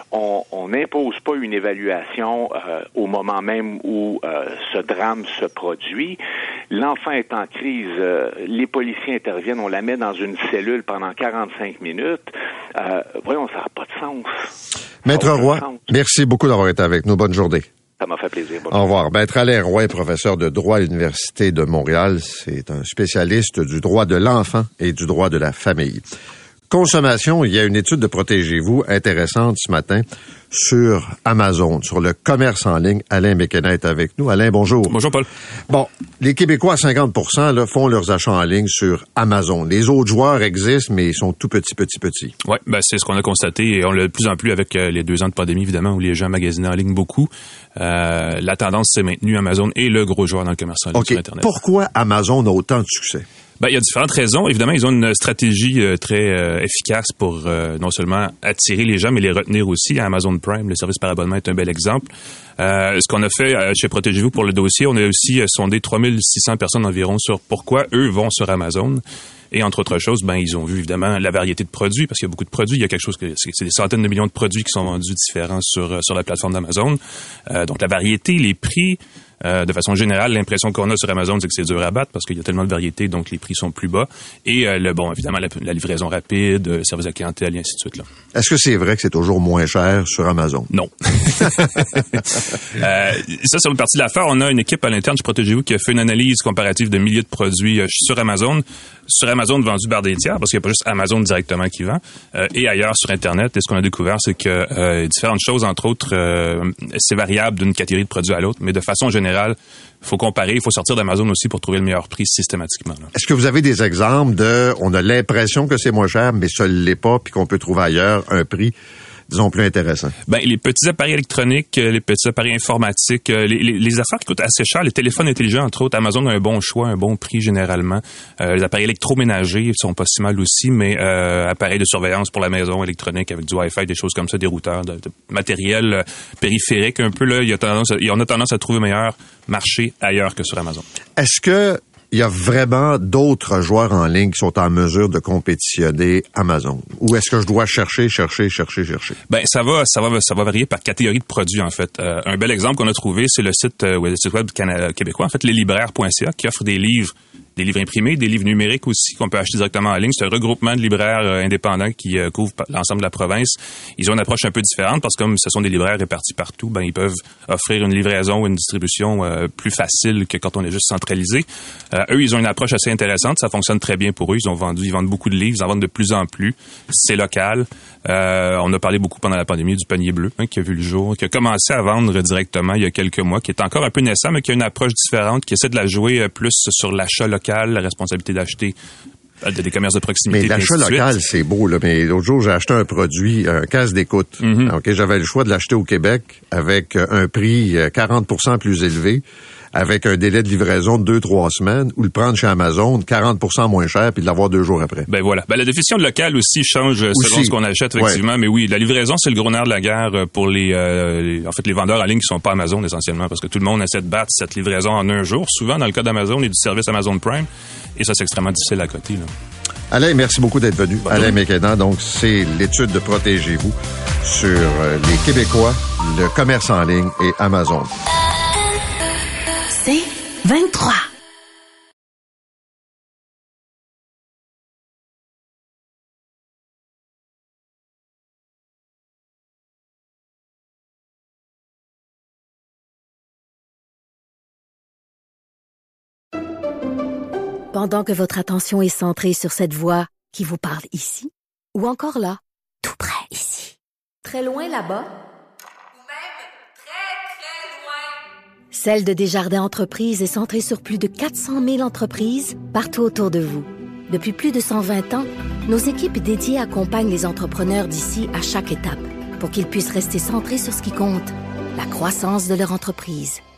On n'impose pas une évaluation euh, au moment même où euh, ce drame se produit. L'enfant est en crise, euh, les policiers interviennent, on la met dans une cellule pendant quarante-cinq minutes. Euh, voyons, ça n'a pas de sens. Maître Roy, merci beaucoup d'avoir été avec nous. Bonne journée. Ça m'a fait plaisir. Bonne Au revoir. Maître Alain Roy est professeur de droit à l'Université de Montréal. C'est un spécialiste du droit de l'enfant et du droit de la famille. Consommation, il y a une étude de Protégez-vous intéressante ce matin sur Amazon, sur le commerce en ligne. Alain McKenna est avec nous. Alain, bonjour. Bonjour, Paul. Bon, les Québécois à cinquante pour cent là, font leurs achats en ligne sur Amazon. Les autres joueurs existent, mais ils sont tout petits, petits, petits. Oui, ben c'est ce qu'on a constaté et on l'a de plus en plus avec euh, les deux ans de pandémie, évidemment, où les gens magasinaient en ligne beaucoup. Euh, la tendance s'est maintenue. Amazon est le gros joueur dans le commerce en ligne okay. sur Internet. Pourquoi Amazon a autant de succès? Ben, il y a différentes raisons. Évidemment, ils ont une stratégie euh, très euh, efficace pour euh, non seulement attirer les gens, mais les retenir aussi. Amazon Prime, le service par abonnement, est un bel exemple. Euh, ce qu'on a fait euh, chez Protégez-vous pour le dossier, on a aussi euh, sondé trois mille six cents personnes environ sur pourquoi eux vont sur Amazon. Et entre autres choses, ben ils ont vu évidemment la variété de produits, parce qu'il y a beaucoup de produits. Il y a quelque chose que c'est des centaines de millions de produits qui sont vendus différents sur sur la plateforme d'Amazon. Euh, donc la variété, les prix. Euh, de façon générale, l'impression qu'on a sur Amazon, c'est que c'est dur à battre parce qu'il y a tellement de variétés, donc les prix sont plus bas. Et euh, le bon, évidemment, la, la livraison rapide, le service à clientèle, et ainsi de suite. Là. Est-ce que c'est vrai que c'est toujours moins cher sur Amazon? Non. euh, ça, c'est une partie de l'affaire. On a une équipe à l'interne chez Protégez-vous qui a fait une analyse comparative de milliers de produits euh, sur Amazon. Sur Amazon, vendus par des tiers, parce qu'il n'y a pas juste Amazon directement qui vend, euh, et ailleurs sur Internet. Et ce qu'on a découvert, c'est que euh, différentes choses, entre autres, euh, c'est variable d'une catégorie de produits à l'autre, mais de façon générale, il faut comparer, il faut sortir d'Amazon aussi pour trouver le meilleur prix systématiquement. Là. Est-ce que vous avez des exemples de, on a l'impression que c'est moins cher, mais ça ne l'est pas, puis qu'on peut trouver ailleurs un prix, disons, plus intéressant? Ben, les petits appareils électroniques, les petits appareils informatiques, les, les, les affaires qui coûtent assez cher, les téléphones intelligents, entre autres, Amazon a un bon choix, un bon prix généralement. Euh, les appareils électroménagers sont pas si mal aussi, mais euh, appareils de surveillance pour la maison électronique avec du Wi-Fi, des choses comme ça, des routeurs, de, de matériel euh, périphérique un peu, là, il y a tendance, à, on a tendance à trouver meilleur marché ailleurs que sur Amazon. Est-ce que il y a vraiment d'autres joueurs en ligne qui sont en mesure de compétitionner Amazon? Ou est-ce que je dois chercher, chercher, chercher, chercher? Ben, ça va, ça va, ça va varier par catégorie de produits, en fait. Euh, un bel exemple qu'on a trouvé, c'est le site, euh, le site web Canada, québécois, en fait, leslibraires point c a, qui offre des livres, des livres imprimés, des livres numériques aussi, qu'on peut acheter directement en ligne. C'est un regroupement de libraires euh, indépendants qui euh, couvrent l'ensemble de la province. Ils ont une approche un peu différente parce que comme ce sont des libraires répartis partout, ben, ils peuvent offrir une livraison ou une distribution euh, plus facile que quand on est juste centralisé. Euh, eux, ils ont une approche assez intéressante. Ça fonctionne très bien pour eux. Ils ont vendu, ils vendent beaucoup de livres. Ils en vendent de plus en plus. C'est local. Euh, on a parlé beaucoup pendant la pandémie du panier bleu, hein, qui a vu le jour, qui a commencé à vendre directement il y a quelques mois, qui est encore un peu naissant, mais qui a une approche différente, qui essaie de la jouer plus sur l'achat local, la responsabilité d'acheter des commerces de proximité. Mais l'achat local, c'est beau, là. Mais l'autre jour, j'ai acheté un produit, un casque d'écoute. Mm-hmm. OK, j'avais le choix de l'acheter au Québec avec un prix quarante pour cent plus élevé, avec un délai de livraison de deux, trois semaines, ou le prendre chez Amazon, quarante pour cent moins cher, puis de l'avoir deux jours après. Ben voilà. Ben, la définition de local aussi change aussi. Selon ce qu'on achète, effectivement. Ouais. Mais oui, la livraison, c'est le gros nerf de la guerre pour les, euh, les, en fait, les vendeurs en ligne qui sont pas Amazon, essentiellement, parce que tout le monde essaie de battre cette livraison en un jour, souvent dans le cas d'Amazon et du service Amazon Prime. Et ça, c'est extrêmement difficile à côté, là. Alain, merci beaucoup d'être venu. Bonjour. Alain McKenna, donc, c'est l'étude de Protégez-vous sur les Québécois, le commerce en ligne et Amazon. C'est vingt-trois. Pendant que votre attention est centrée sur cette voix qui vous parle ici, ou encore là, tout près ici, très loin là-bas, ou même très, très loin. Celle de Desjardins Entreprises est centrée sur plus de quatre cent mille entreprises partout autour de vous. Depuis plus de cent vingt ans, nos équipes dédiées accompagnent les entrepreneurs d'ici à chaque étape pour qu'ils puissent rester centrés sur ce qui compte, la croissance de leur entreprise.